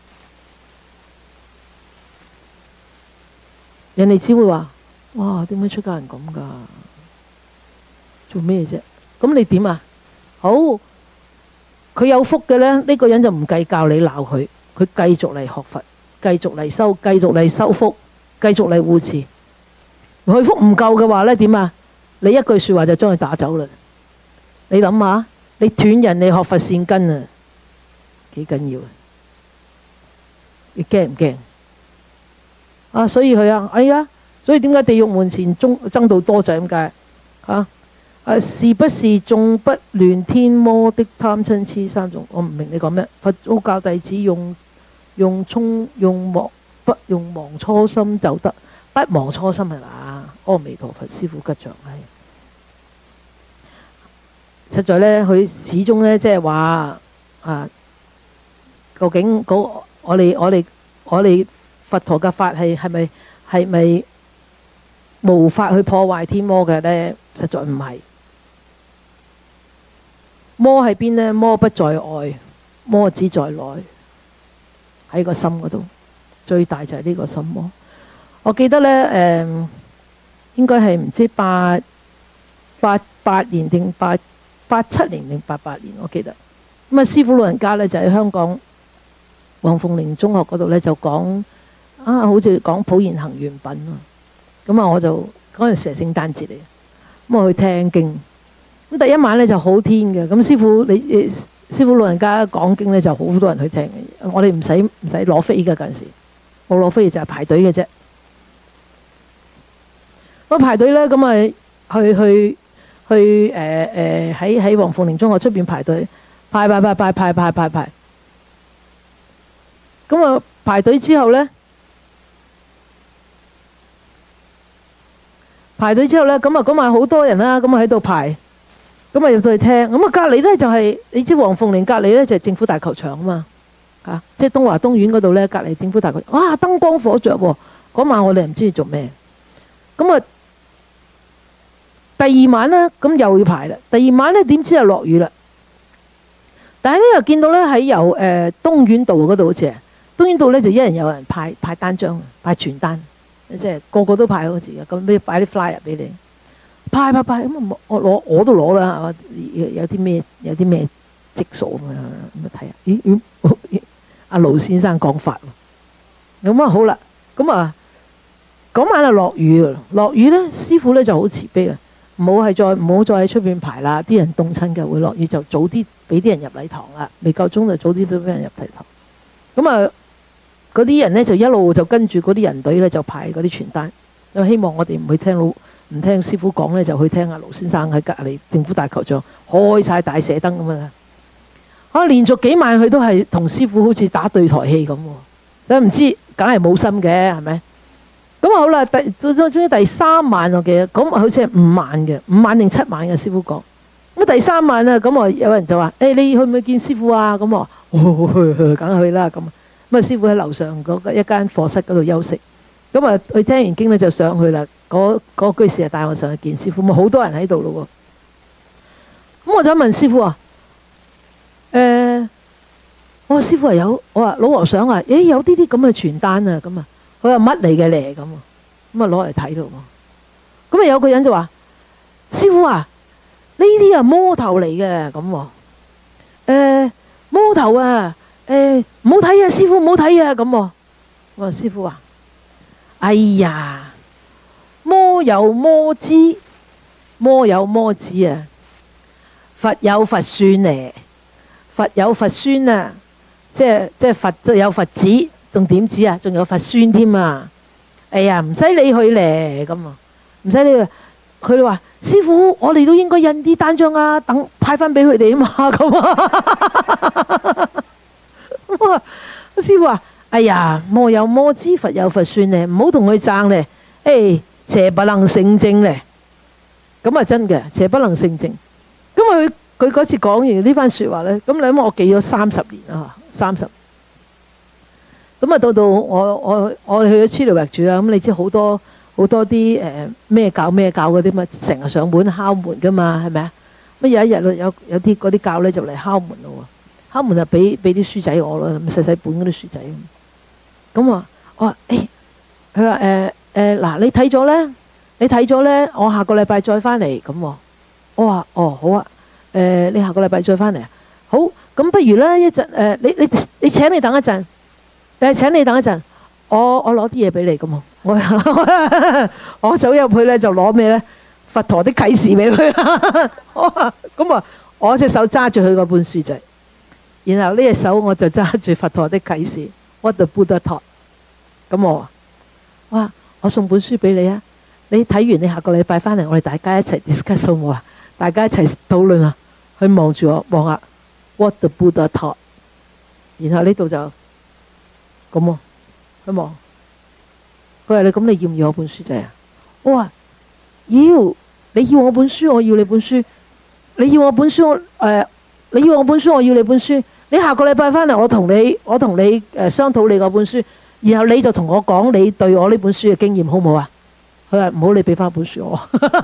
[SPEAKER 1] 人哋只會話：哇，點解出家人咁噶？做咩啫？咁你點啊？好，佢有福嘅呢，呢個人就唔計較你鬧佢，佢繼續嚟學佛。繼續嚟修，繼續嚟修福，繼續嚟護持。佢福唔夠嘅話呢，點啊？你一句說話就將佢打走啦。你諗下，你斷人你學佛善根啊，幾緊要啊？你驚唔驚啊？所以佢啊，哎呀，所以點解地獄門前爭爭到多就係咁解啊？啊，是不是眾不亂天魔的貪嗔癡三種？我唔明你講咩？佛祖教弟子用。用聰用莫不用忘初心就得，不忘初心係嘛？阿彌陀佛，師父吉祥係。實在咧，佢始終咧即係話啊，究竟嗰我哋我哋我哋佛陀嘅法係係咪係咪無法去破壞天魔嘅咧？實在唔係。魔喺邊呢？魔不在外，魔只在內，喺個心嗰度。最大就係呢個心魔。我記得呢，誒、呃，應該係唔知八八八年定八八七年定八八年，我記得。咁啊，師父老人家呢，就喺香港黃鳳玲中學嗰度呢，就講啊，好似講普賢行願品啊。咁啊，我就嗰陣時係聖誕節嚟，咁我去聽經。咁第一晚呢就好天嘅，咁師父你誒師父老人家講經呢，就好多人去聽嘅。我哋唔使唔使攞飛㗎，嗰陣時冇攞飛就係排隊嘅啫。咁排隊呢，咁啊去去去誒誒喺喺黃鳳玲中學出邊排隊，排排排排排排排排。咁啊排隊之後呢，排隊之後呢，咁啊嗰晚好多人啦，咁啊喺度排。咁啊入到去聽，咁啊隔離咧就係、是、你知黃鳳玲隔離咧就係、是、政府大球場啊嘛，嚇、啊，即係東華東院嗰度咧隔離政府大球場，哇燈光火著喎、啊！嗰晚我哋唔知要做咩，咁啊第二晚咧咁又要排啦，第二晚咧點知又落雨啦，但係咧又見到咧喺由誒、呃、東院道嗰度好似啊，東院道咧就一人有人派派單張，派傳單，即係個個都派好似嘅，咁俾擺啲 flyer 俾你。派派派咁啊！我攞我都攞啦，有啲咩有啲咩積數咁啊？咁啊睇下，咦咦，阿盧先生講法喎。咁啊好啦，咁啊嗰晚啊落雨啊，落雨咧，師父咧就好慈悲啊，唔好係再唔好再喺出邊排啦，啲人凍親嘅會落雨，就早啲俾啲人入禮堂啦，未夠鐘就早啲俾俾人入禮堂。咁啊嗰啲人咧就一路就跟住嗰啲人隊咧就派嗰啲傳單，就希望我哋唔會聽老。唔聽師父講呢，就去聽阿盧先生喺隔離政府大球場開晒大射燈咁啊！可連續幾晚佢都係同師父好似打對台戲咁，你唔知梗係冇心嘅係咪？咁啊好啦，第最終終於第三晚我記得，咁好似係五晚嘅，五晚定七晚嘅師父講。咁第三晚啊，咁啊有人就話：誒、欸、你去唔去見師父啊？咁我哦去去梗去啦咁。咁啊師父喺樓上嗰一間課室嗰度休息。咁啊佢聽完經咧就上去啦。嗰嗰居士就帶我上去見師父，咪好多人喺度咯喎。咁我就問師父啊，誒、呃，我話師父係有，我話老和尚啊，誒有啲啲咁嘅傳單啊，咁啊，佢話乜嚟嘅咧咁啊，咁啊攞嚟睇咯喎。咁啊有個人就話：師父啊，呢啲啊魔頭嚟嘅咁喎。誒魔頭啊，誒唔好睇啊，師父唔好睇啊咁喎。我話師父啊，哎呀！魔有魔知，魔有魔知啊！佛有佛算咧，佛有佛孫啊！即係即係佛就有佛子，仲點知啊？仲有佛孫添啊！哎呀，唔使理佢咧咁啊，唔使理佢。佢哋話：師父，我哋都應該印啲單張啊，等派翻俾佢哋啊嘛咁啊！咁啊，師父話：哎呀，魔有魔知，佛有佛算咧，唔好同佢爭咧，誒。邪不能勝正咧，咁啊真嘅，邪不能勝正。咁啊佢佢嗰次講完呢番説話咧，咁你諗我記咗三十年啊，三十。咁啊到到我我我去咗黐寮域住啦，咁你知好多好多啲誒咩教咩教嗰啲嘛，成日上門敲門噶嘛，係咪啊？乜有一日有有啲嗰啲教咧就嚟敲門咯喎，敲門就俾俾啲書仔我咯，咁細細本嗰啲書仔。咁啊，我話誒，佢話誒。誒嗱、呃，你睇咗咧？你睇咗咧？我下個禮拜再翻嚟咁喎。我話哦好啊。誒、呃，你下個禮拜再翻嚟啊？好，咁不如咧一陣誒，你你你請你等一陣。誒請你等一陣，我我攞啲嘢俾你咁喎。我我走入去咧就攞咩咧？佛陀的啟示俾佢。咁啊，我隻手揸住佢嗰本書仔，然後呢隻手我就揸住佛陀的啟示。What the Buddha taught。咁我話哇〜我送本書俾你啊！你睇完，你下個禮拜翻嚟，我哋大家一齊 discuss 好冇啊？大家一齊討論啊！佢望住我，望下 What the Buddha taught，然後呢度就咁喎，佢望佢話你咁你要唔要我本書仔啊？我話要，你要我本書，我要你本書。你要我本書，我誒、呃、你要我本書，我要你本書。你下個禮拜翻嚟，我同你我同你誒、呃、商討你嗰本書，然後你就同我講你對我呢本書嘅經驗好唔好啊？佢話唔好，你俾翻本書我。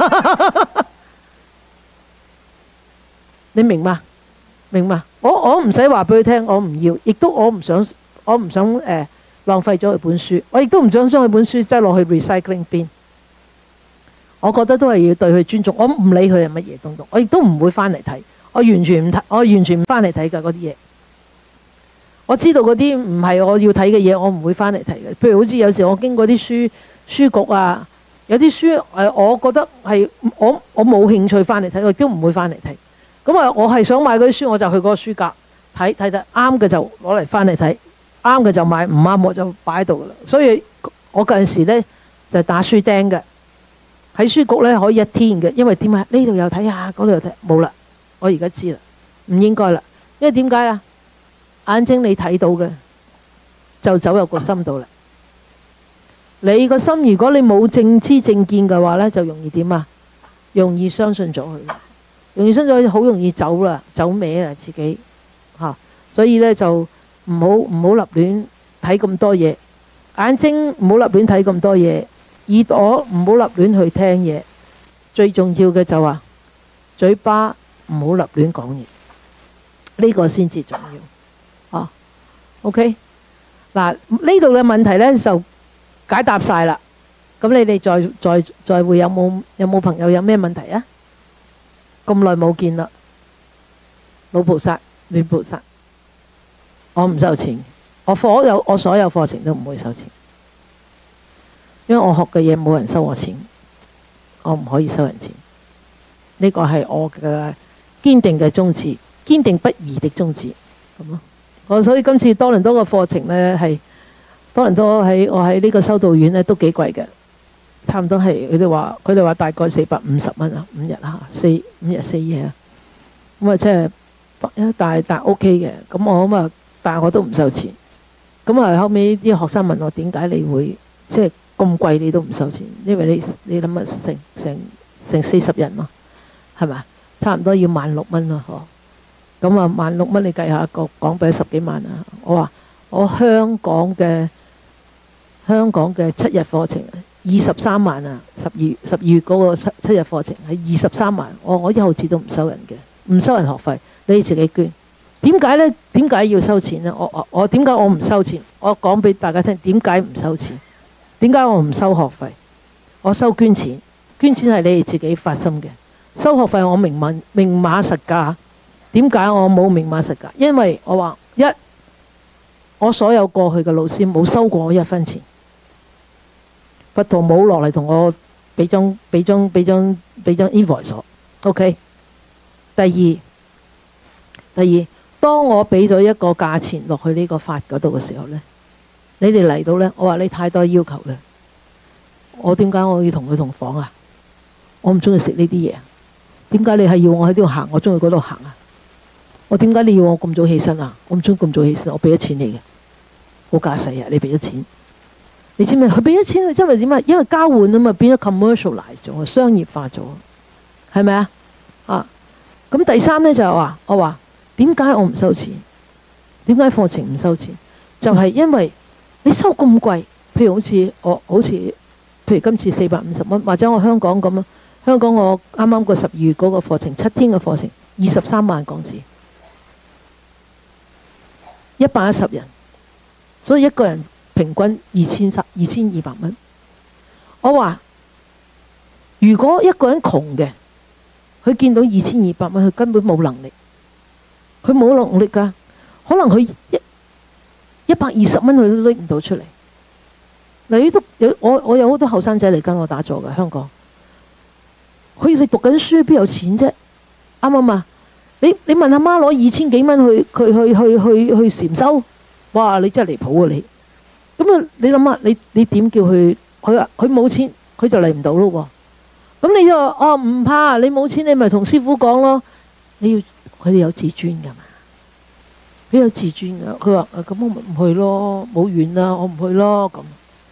[SPEAKER 1] 你明嘛？明嘛？我我唔使話俾佢聽，我唔要，亦都我唔想我唔想誒、呃、浪費咗佢本書，我亦都唔想將佢本書擠落去 recycling bin。我覺得都係要對佢尊重，我唔理佢係乜嘢東東，我亦都唔會翻嚟睇，我完全唔睇，我完全唔翻嚟睇㗎嗰啲嘢。我知道嗰啲唔係我要睇嘅嘢，我唔會翻嚟睇嘅。譬如好似有時我經過啲書書局啊，有啲書誒、呃，我覺得係我我冇興趣翻嚟睇，我亦都唔會翻嚟睇。咁啊，我係想買嗰啲書，我就去嗰個書架睇睇得啱嘅就攞嚟翻嚟睇，啱嘅就買，唔啱我就擺喺度㗎啦。所以我嗰陣時咧就打書釘嘅。喺書局咧可以一天嘅，因為點解呢度又睇下，嗰度又睇，冇啦。我而家知啦，唔應該啦。因為點解啊？眼睛你睇到嘅就走入個心度啦。你個心如果你冇正知正見嘅話咧，就容易點啊？容易相信咗佢，容易相信咗，好容易走啦，走歪啦自己嚇、啊。所以咧就唔好唔好立亂睇咁多嘢，眼睛唔好立亂睇咁多嘢。耳朵唔好立亂去聽嘢，最重要嘅就話嘴巴唔好立亂講嘢，呢個先至重要。哦，OK，嗱呢度嘅問題呢就解答晒啦。咁你哋再再再會有冇有冇朋友有咩問題啊？咁耐冇見啦，老菩薩、女菩薩，我唔收錢，我所有我所有課程都唔會收錢。因為我學嘅嘢冇人收我錢，我唔可以收人錢。呢個係我嘅堅定嘅宗旨，堅定不移的宗旨咁咯。我所以今次多倫多嘅課程呢，係多倫多喺我喺呢個修道院呢都幾貴嘅，差唔多係佢哋話佢哋話大概四百五十蚊啊，五日嚇四五日四夜啊。咁啊即係但係但係 OK 嘅，咁我咁啊但係我都唔收錢。咁啊後尾啲學生問我點解你會即係咁貴你都唔收錢？因為你你諗下成成成四十人咯，係咪？差唔多要萬六蚊咯，嗬。咁啊萬六蚊你計下個港幣十幾萬啊！我話我香港嘅香港嘅七日課程二十三萬啊！十二十二月嗰個七七日課程係二十三萬，我我一毫子都唔收人嘅，唔收人學費，你自己捐。點解呢？點解要收錢呢？我我我點解我唔收錢？我講俾大家聽，點解唔收錢？點解我唔收學費？我收捐錢，捐錢係你哋自己發心嘅。收學費我明碼明碼實價。點解我冇明碼實價？因為我話一，我所有過去嘅老師冇收過我一分錢，佛陀冇落嚟同我俾張俾張俾張俾張 invoice。OK。第二，第二，當我俾咗一個價錢落去呢個法嗰度嘅時候呢，你哋嚟到呢，我話你太多要求啦。我點解我要同佢同房啊？我唔中意食呢啲嘢。點解你係要我喺呢度行？我中意嗰度行啊！我點解你要我咁早起身啊？我唔中意咁早起身，我俾咗錢你嘅，好架勢啊！你俾咗錢，你知唔知？佢俾咗錢，因為點啊？因為交換啊嘛，變咗 commercialize 咗，商業化咗，係咪啊？啊！咁第三呢，就係話，我話點解我唔收錢？點解課程唔收錢？就係因為你收咁貴，譬如好似我好似譬如今次四百五十蚊，或者我香港咁啊，香港我啱啱個十二月嗰個課程七天嘅課程二十三萬港紙，一百一十人，所以一個人平均二千三二千二百蚊。我話如果一個人窮嘅，佢見到二千二百蚊，佢根本冇能力，佢冇能力㗎，可能佢一一百二十蚊佢都拎唔到出嚟。你都有我我有好多後生仔嚟跟我打坐嘅香港，佢哋讀緊書邊有錢啫？啱唔啱啊？你你問阿媽攞二千幾蚊去佢去去去去禪修，哇！你真係離譜啊你！咁啊，你諗下，你你點叫佢？佢話佢冇錢，佢就嚟唔到咯喎。咁你就話哦唔怕，你冇錢你咪同師傅講咯。你要佢哋有自尊㗎嘛？佢有自尊㗎。佢話咁我咪唔去咯，冇緣啦，我唔去咯咁。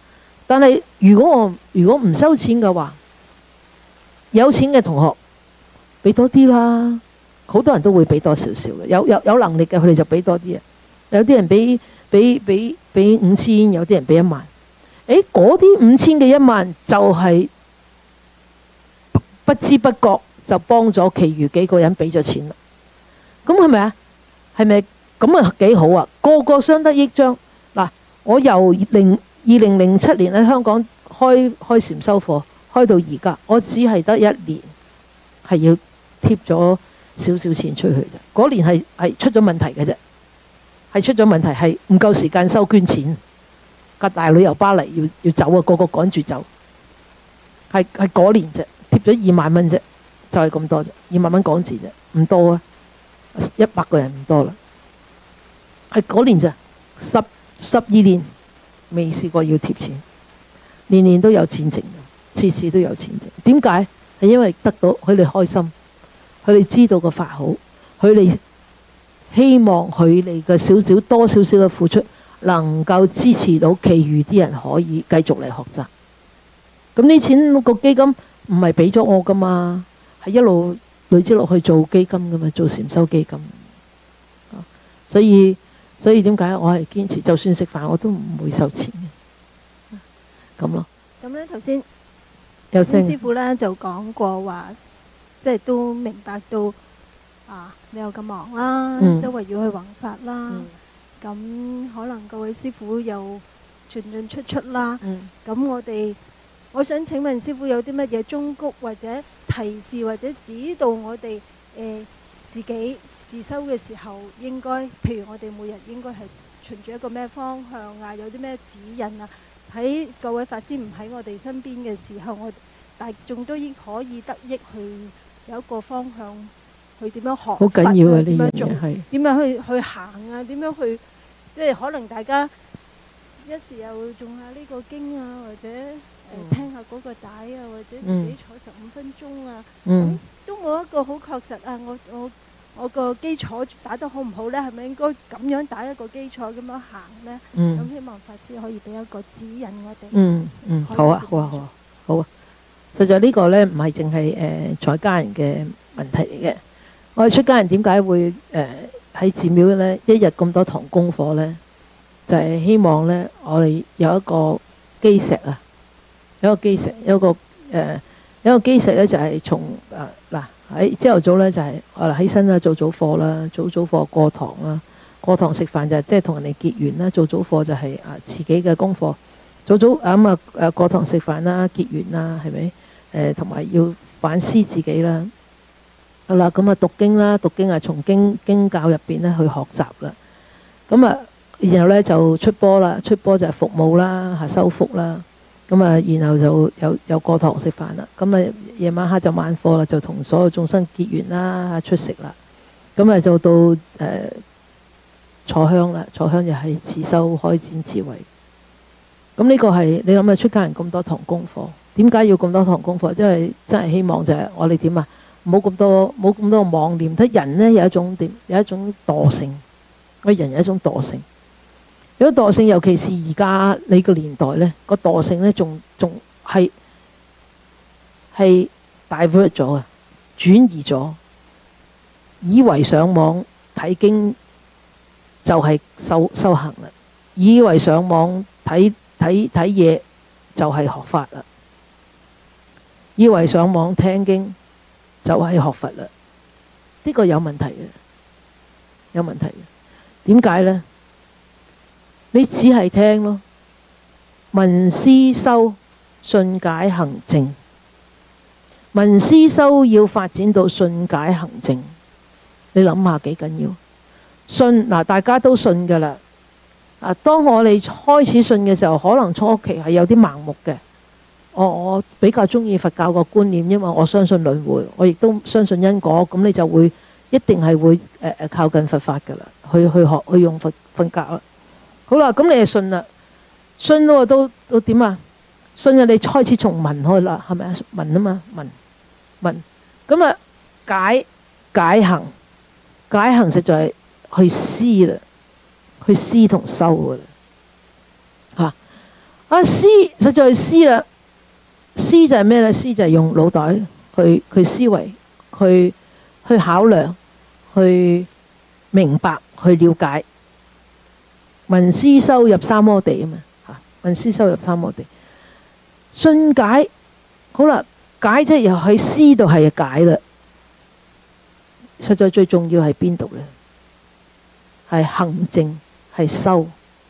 [SPEAKER 1] 但係如果我如果唔收錢嘅話，有錢嘅同學俾多啲啦，好多人都會俾多少少嘅，有有有能力嘅佢哋就俾多啲啊。有啲人俾俾俾俾五千，有啲人俾一萬。誒，嗰啲五千嘅一萬就係不不知不覺就幫咗其餘幾個人俾咗錢啦。咁係咪啊？係咪咁啊？幾好啊！個個相得益彰。嗱，我由零二零零七年喺香港開開禪修課，開到而家，我只係得一年係要貼咗少少錢出去啫。嗰年係係出咗問題嘅啫，係出咗問題，係唔夠時間收捐錢。架大旅遊巴嚟要要走啊，個個趕住走。係係嗰年啫，貼咗二萬蚊啫，就係咁多啫，二萬蚊港紙啫，唔多啊，一百個人唔多啦。係嗰年咋，十十二年未試過要貼錢，年年都有錢剩，次次都有錢剩。點解？係因為得到佢哋開心，佢哋知道個法好，佢哋希望佢哋嘅少少多少少嘅付出，能夠支持到其餘啲人可以繼續嚟學習。咁呢錢個基金唔係俾咗我噶嘛，係一路累積落去做基金噶嘛，做禪修基金。所以所以點解我係堅持，就算食飯我都唔會收錢嘅。咁咯。
[SPEAKER 2] 咁咧頭先
[SPEAKER 1] 有聲
[SPEAKER 2] 師傅咧就講過話，即係都明白到啊，你又咁忙啦，
[SPEAKER 1] 嗯、
[SPEAKER 2] 周圍要去弘法啦，咁、
[SPEAKER 1] 嗯、
[SPEAKER 2] 可能各位師傅又進進出出啦，咁、
[SPEAKER 1] 嗯、
[SPEAKER 2] 我哋我想請問師傅有啲乜嘢忠告或者提示或者指導我哋誒、呃、自己自修嘅時候應該，譬如我哋每日應該係循住一個咩方向啊？有啲咩指引啊？喺各位法師唔喺我哋身邊嘅時候，我大眾都應可以得益去有一個方向去點樣學法，
[SPEAKER 1] 好緊要啊！
[SPEAKER 2] 點樣做，
[SPEAKER 1] 係
[SPEAKER 2] 點樣去去行啊？點樣去即係可能大家一時又誦下呢個經啊，或者誒、呃、聽下嗰個帶啊，或者自己坐十五分鐘啊，
[SPEAKER 1] 嗯
[SPEAKER 2] 嗯、都冇一個好確實啊！我我我個基礎打得好唔好呢？係咪應該咁樣打一個基礎咁樣行呢？咁、嗯、希望法師可以俾一個指引我哋。
[SPEAKER 1] 嗯嗯，好啊好啊好啊好啊！實在呢個呢唔係淨係誒在家人嘅問題嚟嘅。我哋出家人點解會誒喺寺廟呢一日咁多堂功課呢？就係、是、希望呢，我哋有一個基石啊，有一個基石，有一個誒、呃、有一個基石呢，就係從啊嗱。喺朝頭早咧就係我起身啦，做早課啦，早早課過堂啦，過堂食飯就係即係同人哋結緣啦，做早課就係啊自己嘅功課，早早啊咁啊誒過堂食飯啦，結緣啦，係咪誒同埋要反思自己啦。好啦，咁啊讀經啦，讀經啊從經經教入邊咧去學習啦。咁啊然後咧就出波啦，出波就係服務啦，嚇修福啦。咁啊，然後就有有過堂食飯啦。咁啊，夜晚黑就晚課啦，就同所有眾生結緣啦，出食啦。咁啊，就到誒、呃、坐香啦，坐香就係自修開展智慧。咁呢個係你諗下出家人咁多堂功課，點解要咁多堂功課？因為真係希望就係我哋點啊，唔好咁多冇咁多妄念。睇人呢有一種點，有一種惰性。個人有一種惰性。如果惰性，尤其是而家你個年代呢，個惰性呢仲仲係係 divert 咗啊，轉移咗，以為上網睇經就係修修行啦，以為上網睇睇睇嘢就係學法啦，以為上網聽經就係學佛啦，呢個有問題嘅，有問題嘅，點解呢？你只係聽咯，聞思修信解行證，聞思修要發展到信解行證，你諗下幾緊要？信嗱，大家都信噶啦。啊，當我哋開始信嘅時候，可能初期係有啲盲目嘅。我我比較中意佛教個觀念，因為我相信輪迴，我亦都相信因果，咁你就會一定係會誒誒、呃、靠近佛法噶啦，去去學去用佛佛教啦。好啦，咁你就信啦，信咯都都點啊？信啊！你開始從聞開啦，係咪啊？聞啊嘛，聞聞咁啊，解解行解行實在係去思啦，去思同修噶啦嚇。 啊，思實在係思啦，思就係咩咧？思就係用腦袋去去思維，去去考量，去明白，去了解。文思修入三摩地啊嘛，嚇！文思修入三摩地，信解好啦，解即係又喺思度係解啦。實在最重要係邊度咧？係行證，係修。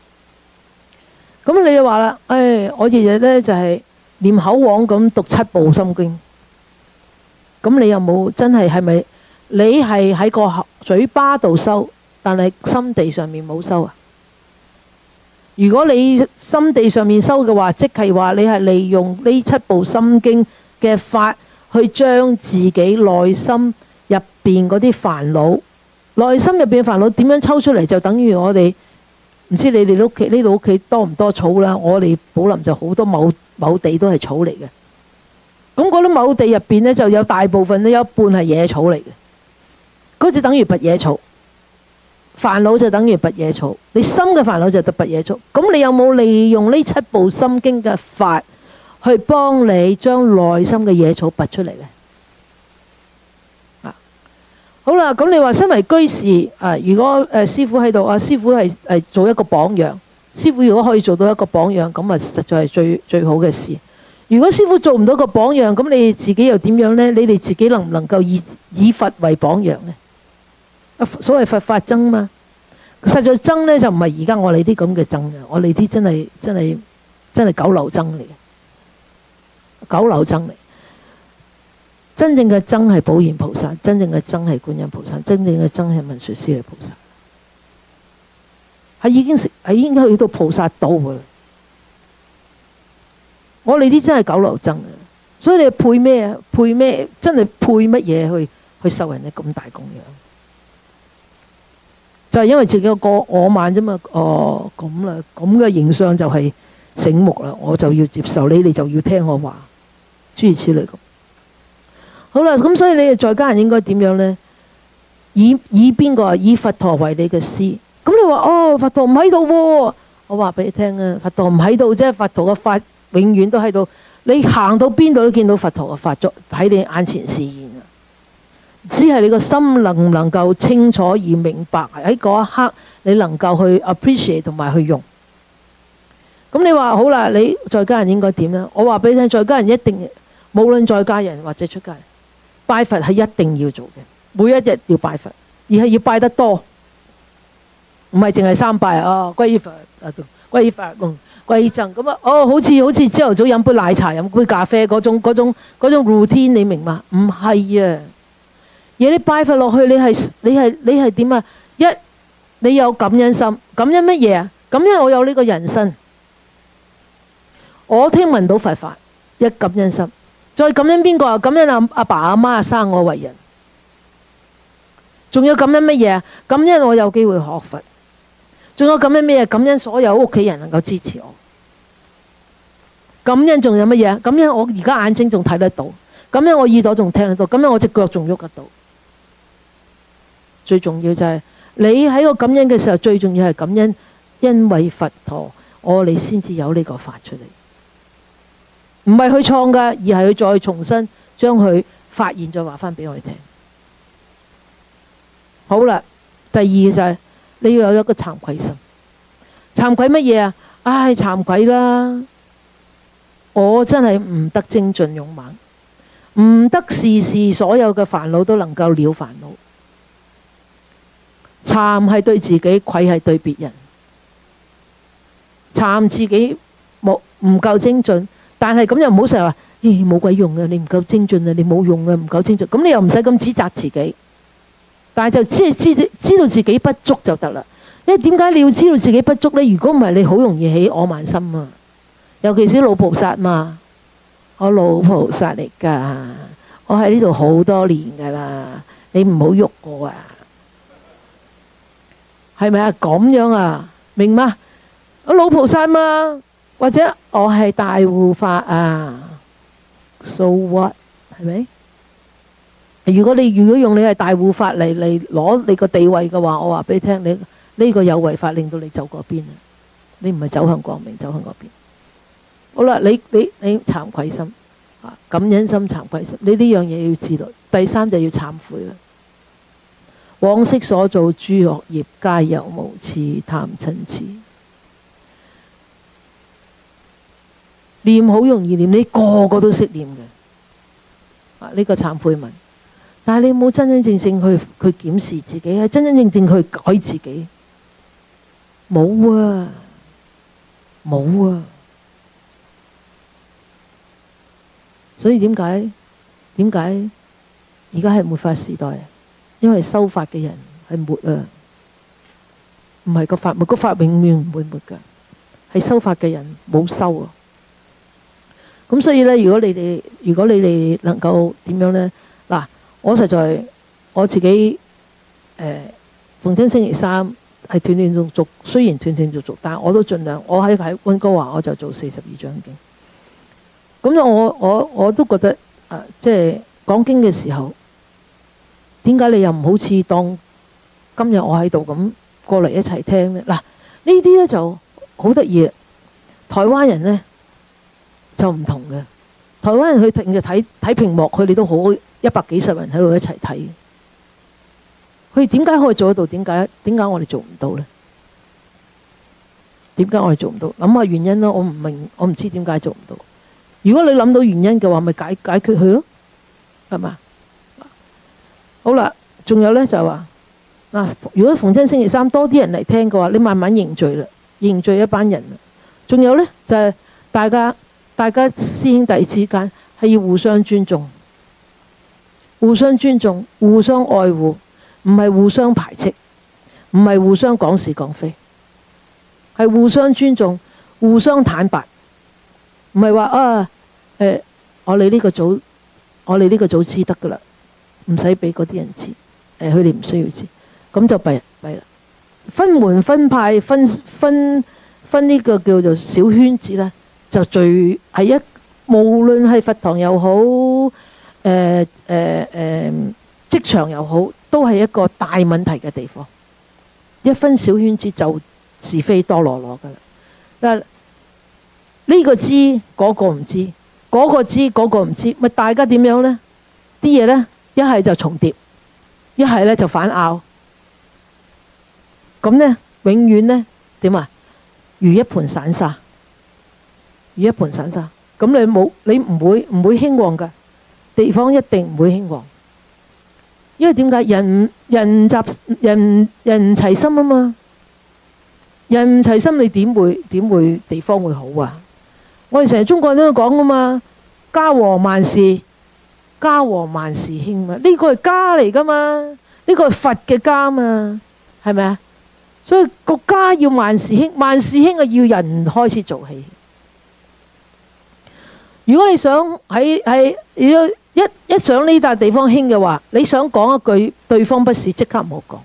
[SPEAKER 1] 咁你就話啦，誒，我日日咧就係念口簧咁讀七部心經。咁你有冇真係係咪？你係喺個嘴巴度修，但係心地上面冇修啊？如果你心地上面修嘅話，即係話你係利用呢七部心經嘅法去將自己內心入邊嗰啲煩惱，內心入邊嘅煩惱點樣抽出嚟？就等於我哋唔知你哋屋企呢度屋企多唔多草啦。我哋寶林就好多某某地都係草嚟嘅。咁嗰啲某地入邊呢，就有大部分呢，有一半係野草嚟嘅。嗰就等於拔野草。煩惱就等於拔野草，你心嘅煩惱就係拔野草。咁你有冇利用呢七部心經嘅法去幫你將內心嘅野草拔出嚟呢？啊，好啦，咁你話身為居士啊，如果誒、呃、師父喺度啊，師父係係做一個榜樣。師父如果可以做到一個榜樣，咁啊實在係最最好嘅事。如果師父做唔到個榜樣，咁你自己又點樣呢？你哋自己能唔能夠以以佛為榜樣呢？所謂佛法僧嘛，實在僧呢就唔係而家我哋啲咁嘅僧嘅，我哋啲真係真係真係九流僧嚟嘅，九流僧嚟。真正嘅僧係普賢菩薩，真正嘅僧係觀音菩薩，真正嘅僧係文殊師利菩薩，係已經食係已經去到菩薩道嘅啦。我哋啲真係九流僧嘅，所以你配咩啊？配咩？真係配乜嘢去去受人哋咁大供養？就係因為自己個我慢啫嘛。哦，咁啦，咁嘅形象就係醒目啦，我就要接受你，你就要聽我話，諸如此類咁。好啦，咁所以你哋在家人應該點樣呢？以以邊個啊？以佛陀為你嘅師。咁你話哦，佛陀唔喺度喎，我話俾你聽啊，佛陀唔喺度啫，佛陀嘅法永遠都喺度。你行到邊度都見到佛陀嘅法作喺你眼前示現啊！只係你個心能唔能夠清楚而明白，喺嗰一刻你能夠去 appreciate 同埋去用。咁你話好啦，你在家人應該點呢？我話俾你聽，在家人一定無論在家人或者出家人，拜佛係一定要做嘅，每一日要拜佛，而係要拜得多，唔係淨係三拜啊！皈依佛啊，皈依法，嗯，皈依僧咁啊！哦，好似好似朝頭早飲杯奶茶、飲杯咖啡嗰種嗰種嗰種 routine，你明嘛？唔係啊！而你拜佛落去，你係你係你係點啊？一你有感恩心，感恩乜嘢啊？感恩我有呢個人生，我聽聞到佛法，一感恩心，再感恩邊個啊？感恩阿阿爸阿媽生我為人，仲有感恩乜嘢啊？感恩我有機會學佛，仲有感恩咩啊？感恩所有屋企人能夠支持我，感恩仲有乜嘢啊？感恩我而家眼睛仲睇得到，感恩我耳朵仲聽得到，感恩我隻腳仲喐得到。最重要就係你喺個感恩嘅時候，最重要係感恩，因為佛陀，我哋先至有呢個法出嚟，唔係去創噶，而係佢再重新將佢發現，再話翻俾我哋聽。好啦，第二就係你要有一個慚愧心，慚愧乜嘢啊？唉，慚愧啦，我真係唔得精進勇猛，唔得事事所有嘅煩惱都能夠了煩惱。慚係對自己，愧係對別人。慚自己冇唔夠精進，但係咁又唔好成日話，咦，冇鬼用嘅，你唔夠精進啊，你冇用嘅，唔夠精進。咁你又唔使咁指責自己，但係就知知知道自己不足就得啦。因為點解你要知道自己不足呢？如果唔係，你好容易起我慢心啊。尤其是老菩薩嘛，我老菩薩嚟噶，我喺呢度好多年噶啦，你唔好喐我啊！係咪啊？咁樣啊，明嗎？我老菩薩嘛，或者我係大護法啊 ，so what？ 係咪？如果你如果用你係大護法嚟嚟攞你個地位嘅話，我話俾你聽，你呢個有為法令到你走嗰邊啊！你唔係走向光明，走向嗰邊。 好啦，你你你慚愧心啊，感恩心、慚愧心，你呢樣嘢要知道。第三就要懺悔啦。往昔所做諸惡業，皆由無始貪嗔癡。念好容易念，你個個都識念嘅啊！呢個懺悔文，但係你冇真真正正去去檢視自己，係真真正正去改自己，冇啊，冇啊！所以點解點解而家係末法時代？因為修法嘅人係末啊，唔係個法末，個法永遠唔會末㗎，係修法嘅人冇修啊。咁所以咧，如果你哋如果你哋能夠點樣咧？嗱，我實在我自己誒逢親星期三係斷斷續續，雖然斷斷續續，但係我都盡量。我喺喺溫哥華我就做四十二章經。咁咧，我我我都覺得啊，即係講經嘅時候，點解你又唔好似當今日我喺度咁過嚟一齊聽咧？嗱，呢啲咧就好得意。台灣人咧就唔同嘅，台灣人去停嘅睇睇屏幕，佢哋都好一百幾十人喺度一齊睇。佢點解可以做得到？點解點解我哋做唔到咧？點解我哋做唔到？諗下原因啦，我唔明，我唔知點解做唔到。如果你諗到原因嘅話，咪解解決佢咯，係嘛？好啦，仲有咧就係話嗱，如果逢親星期三多啲人嚟聽嘅話，你慢慢凝聚啦，凝聚一班人啦。仲有咧就係大家大家師兄弟之間係要互相尊重，互相尊重，互相愛護，唔係互相排斥，唔係互相講是講非，係互相尊重，互相坦白。唔係話啊，誒，我哋呢個組，我哋呢個組知得噶啦，唔使俾嗰啲人知，誒，佢哋唔需要知，咁就弊弊啦。分門分派，分分分呢個叫做小圈子咧，就最係一，無論係佛堂又好，誒誒誒職場又好，都係一個大問題嘅地方。一分小圈子就是非多羅羅噶啦，但係呢個知，嗰個唔知，嗰個知，嗰個唔知，咪大家點樣呢？啲嘢呢，一係就重疊，一係呢就反拗。咁呢，永遠呢點啊？如一盤散沙，如一盤散沙。咁你冇，你唔會唔會興旺㗎，地方一定唔會興旺。因為點解？人人集人人齊心啊嘛，人唔齊心，你點會點會地方會好啊？我哋成日中國人都講噶嘛，家和萬事，家和萬事興嘛。呢個係家嚟噶嘛，呢個係佛嘅家嘛，係咪啊？所以個家要萬事興，萬事興啊要人開始做起。如果你想喺喺要一一想呢笪地方興嘅話，你想講一句對方不是，即刻唔好講。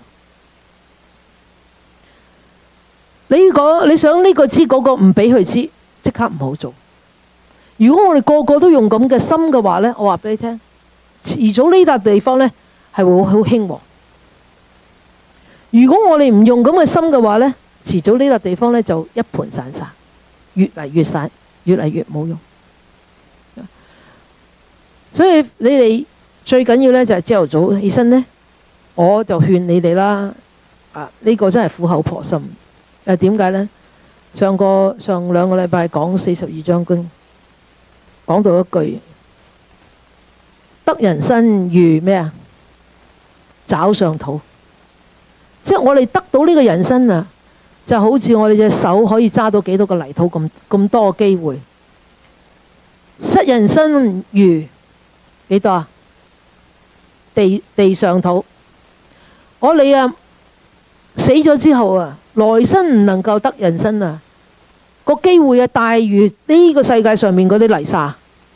[SPEAKER 1] 你講你想呢個知嗰個唔俾佢知，即刻唔好做。如果我哋個個都用咁嘅心嘅話呢，我話俾你聽，遲早呢笪地方呢係會好興旺。如果我哋唔用咁嘅心嘅話呢，遲早呢笪地方呢就一盤散沙，越嚟越散，越嚟越冇用。所以你哋最緊要呢就係朝頭早起身呢，我就勸你哋啦。啊，呢個真係苦口婆心。誒，點解呢？上個上兩個禮拜講四十二章經，講到一句得人身如咩啊？爪上土，即係我哋得到呢個人身啊，就好似我哋隻手可以揸到幾多個泥土咁咁多個機會。失人身如幾多啊？地地上土。我哋啊死咗之後啊，來生唔能夠得人身啊，個機會啊大於呢個世界上面嗰啲泥沙。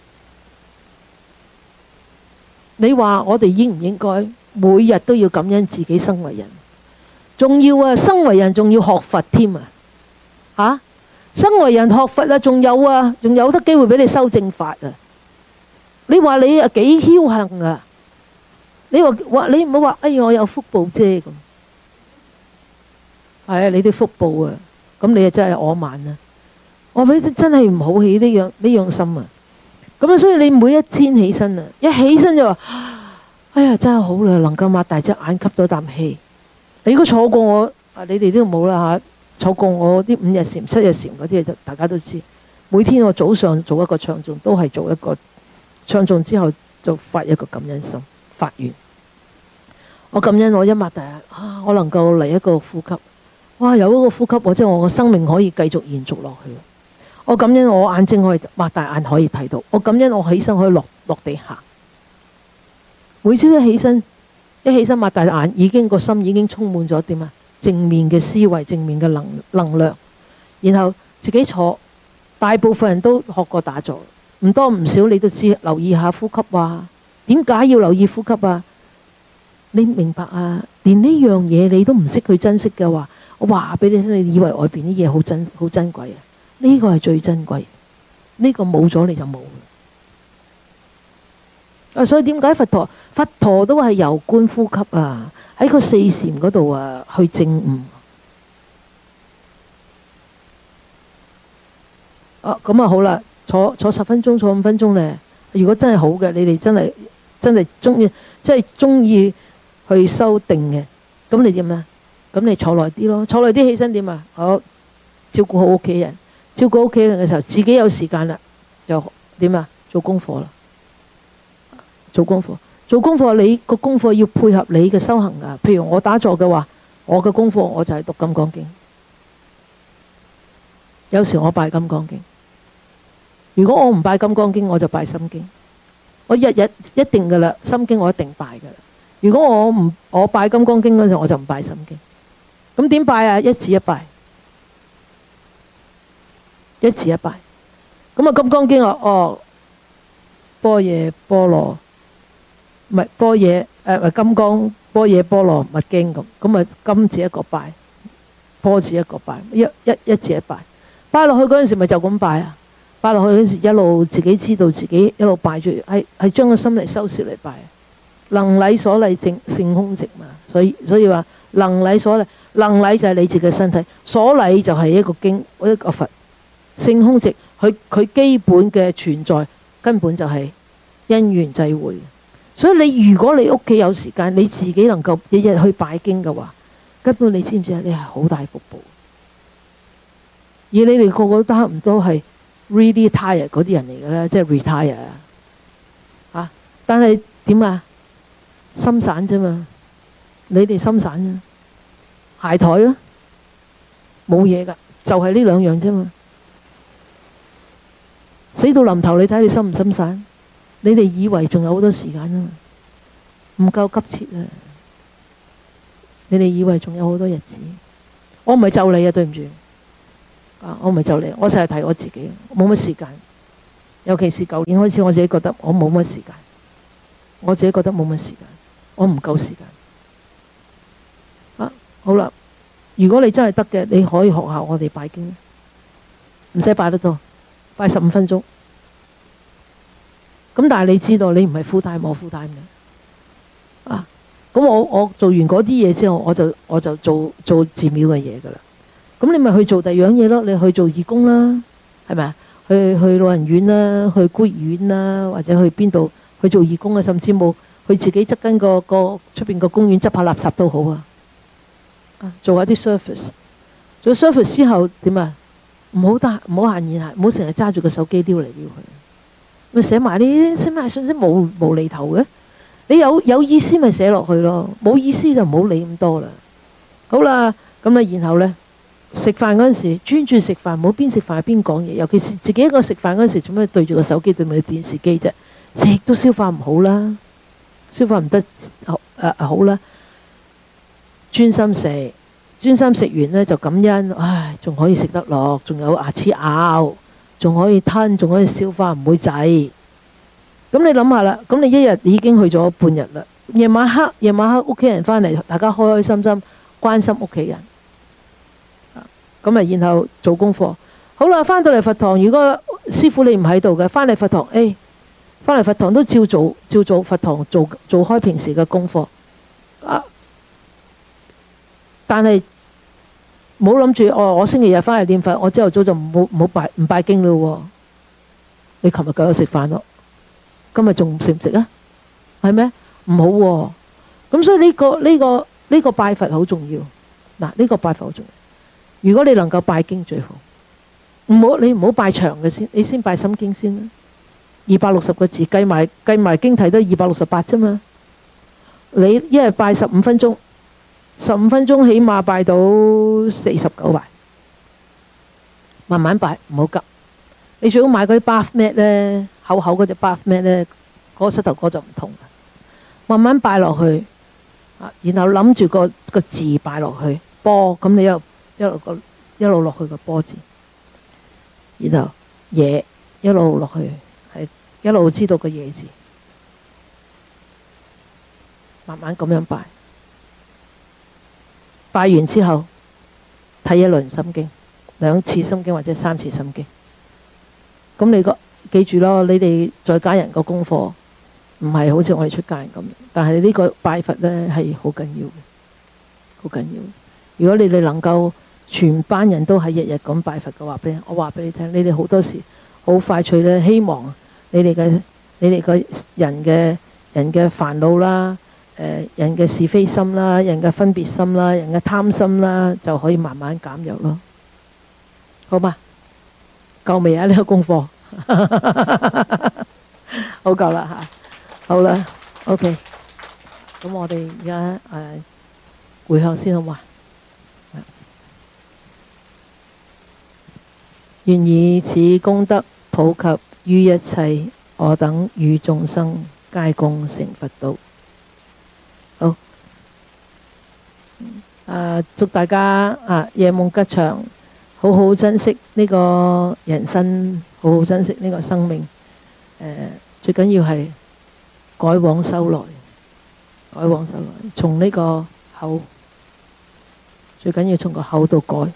[SPEAKER 1] 你話我哋應唔應該每日都要感恩自己生為人？仲要啊，生為人仲要學佛添啊！嚇，生為人學佛啊，仲有啊，仲有得機會俾你修正法啊！你話你啊幾僥倖啊？你話話你唔好話，哎呀我有福報啫咁。係啊，你啲福報啊，咁你啊真係我慢啊！ 我俾你真係唔好起呢樣呢樣心啊！咁啊，所以你每一天起身啊，一起身就話：哎呀，真係好啦，能夠擘大隻眼吸到啖氣。你如果坐過我啊，你哋都冇啦嚇，坐過我啲五日禪、七日禪嗰啲，就大家都知。每天我早上做一個唱誦，都係做一個唱誦之後就發一個感恩心，發願。我感恩我一擘大眼啊，我能夠嚟一個呼吸。哇！有一個呼吸，我即係我個生命可以繼續延續落去。我感恩我眼睛可以擘大眼可以睇到，我感恩我起身可以落落地行。每朝一起身，一起身擘大眼，已經個心已經充滿咗點啊？正面嘅思維，正面嘅能能量。然後自己坐，大部分人都學過打坐，唔多唔少你都知，留意下呼吸啊。點解要留意呼吸啊？你明白啊？連呢樣嘢你都唔識去珍惜嘅話，我話俾你聽，你以為外邊啲嘢好珍好珍貴啊？呢個係最珍貴，呢個冇咗你就冇。啊，所以點解佛陀佛陀都係由觀呼吸啊，喺個四禪嗰度啊去證悟。啊，咁啊好啦，坐坐十分鐘，坐五分鐘咧。如果真係好嘅，你哋真係真係中意，即係中意去修定嘅，咁你點啊？咁你坐耐啲咯，坐耐啲起身點啊？好，照顧好屋企人。照顧屋企人嘅時候，自己有時間啦，就點啊？做功課啦，做功課，做功課。你個功課要配合你嘅修行噶。譬如我打坐嘅話，我嘅功課我就係讀《金剛經》。有時我拜《金剛經》，如果我唔拜《金剛經》，我就拜《心經》。我日日一定噶啦，《心經》我一定拜噶啦。如果我唔我拜《金剛經》嗰陣，我就唔拜《心經》。咁點拜啊？一字一拜。一字一拜，咁啊《金剛經》啊，哦，般若波羅，唔係般若誒，唔係金剛般若波羅蜜經咁，咁啊金字一個拜，波字一個拜，一一一字一拜，拜落去嗰陣時咪就咁拜啊！拜落去嗰時一路自己知道自己一路拜住，係係將個心嚟收攝嚟拜，能禮所禮淨性空寂嘛，所以所以話能禮所禮，能禮就係你自己嘅身體，所禮就係一個經一個佛。性空寂，佢佢基本嘅存在根本就係因緣際會。所以你如果你屋企有時間，你自己能夠日日去拜經嘅話，根本你知唔知啊？你係好大福報。而你哋個個都差唔多係 really tired 嗰啲人嚟嘅啦，即係 retire 啊。但係點啊？心散啫嘛，你哋心散啫，鞋台啊，冇嘢㗎，就係呢兩樣啫嘛。死到臨頭，你睇你心唔心散？你哋以為仲有好多時間啊嘛，唔夠急切啊！你哋以為仲有好多日子，我唔係咒你啊，對唔住啊，我唔係咒你，我成日提我自己，冇乜時間。尤其是舊年開始，我自己覺得我冇乜時間，我自己覺得冇乜時間，我唔夠時間。啊，好啦，如果你真係得嘅，你可以學下我哋拜經，唔使拜得多。拜十五分鐘，咁但係你知道你唔係 full time，我 full time 嘅啊。咁我我做完嗰啲嘢之後，我就我就做做寺廟嘅嘢噶啦。咁你咪去做第二樣嘢咯，你去做義工啦，係咪啊？去去老人院啦，去孤兒院啦，或者去邊度去做義工啊？甚至冇去自己側跟個個出邊個公園執下垃圾都好啊。啊，做下啲 service， 做 service 之後點啊？唔好得，唔好閒言閒，唔好成日揸住個手機撩嚟撩去。咪寫埋啲寫埋信息無無厘頭嘅。你有有意思咪寫落去咯，冇意思就唔好理咁多啦。好啦，咁啊，然後呢，食飯嗰陣時專注食飯，唔好邊食飯邊講嘢。尤其是自己一個食飯嗰陣時，做咩對住個手機對住個電視機啫？食都消化唔好啦，消化唔得好誒好啦，專心食。專心食完呢，就感恩，唉，仲可以食得落，仲有牙齒咬，仲可以吞，仲可以消化，唔會滯。咁你諗下啦，咁你一日已經去咗半日啦。夜晚黑，夜晚黑屋企人返嚟，大家開開心心關心屋企人。咁啊，然後做功課。好啦，返到嚟佛堂，如果師傅你唔喺度嘅，返嚟佛堂，誒，返嚟佛堂都照做，照做佛堂做做開平時嘅功課。啊！但係唔好諗住哦，我星期日翻嚟念佛，我朝頭早就唔好唔好拜唔拜經咯。你琴日夠咗食飯咯，今日仲食唔食啊？係咩？唔好喎。咁所以呢個呢個呢個拜佛好重要。嗱，呢個拜佛好重要。如果你能夠拜經最好，唔好你唔好拜長嘅先，你先拜心經先啦。二百六十個字計埋計埋經題都二百六十八啫嘛。你一日拜十五分鐘。十五分鐘起碼拜到四十九拜，慢慢拜，唔好急。你最好買嗰啲 bath mat 咧，厚厚嗰隻 bath mat 咧，嗰個膝頭哥就唔痛。慢慢拜落去，然後諗住個個字拜落去，波咁你一路一路個一路落去個波字，然後嘢一路落去，係一路知道個嘢字，慢慢咁樣拜。拜完之後睇一輪心經，兩次心經或者三次心經。咁你個記住咯，你哋在家人個功課唔係好似我哋出家人咁，但係呢個拜佛呢係好緊要嘅，好緊要。如果你哋能夠全班人都係日日咁拜佛嘅話，俾我話俾你聽，你哋好多時好快脆呢，希望你哋嘅你哋個人嘅人嘅煩惱啦。誒人嘅是非心啦，人嘅分別心啦，人嘅貪心啦，就可以慢慢減弱咯。好嘛？夠未啊？呢個功課好夠啦嚇，好啦 ，OK。咁我哋而家誒回向先好嘛？願以此功德普及於一切我等與眾生，皆共成佛道。好，啊！祝大家啊夜夢吉祥，好好珍惜呢個人生，好好珍惜呢個生命。誒、啊，最緊要係改往修來，改往修來，從呢個口，最緊要從個口度改。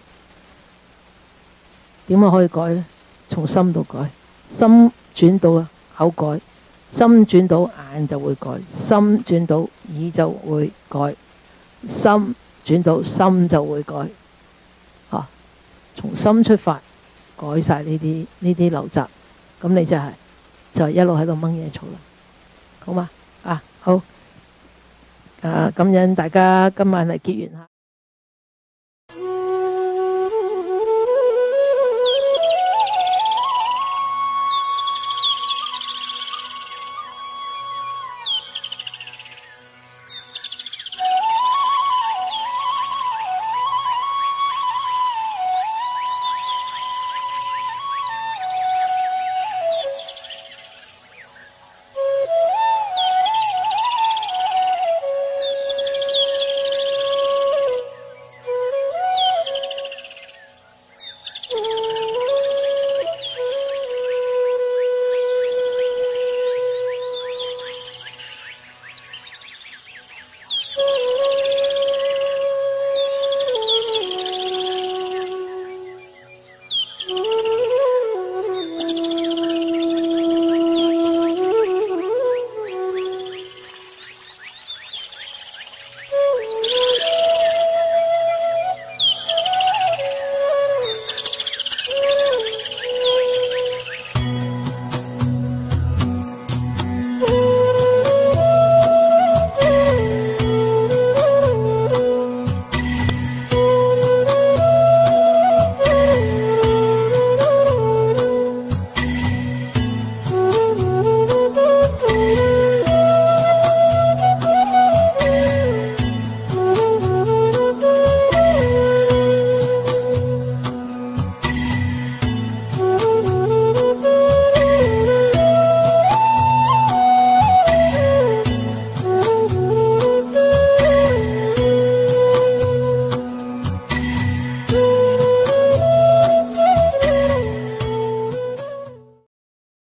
[SPEAKER 1] 點樣可以改呢？從心度改，心轉到啊口改。心轉到眼就會改，心轉到耳就會改，心轉到心就會改。嚇、啊，從心出發，改晒呢啲呢啲陋習，咁你就係、是、就係、是、一路喺度掹嘢草啦。好嘛？啊，好。啊，感恩大家今晚嚟結緣下。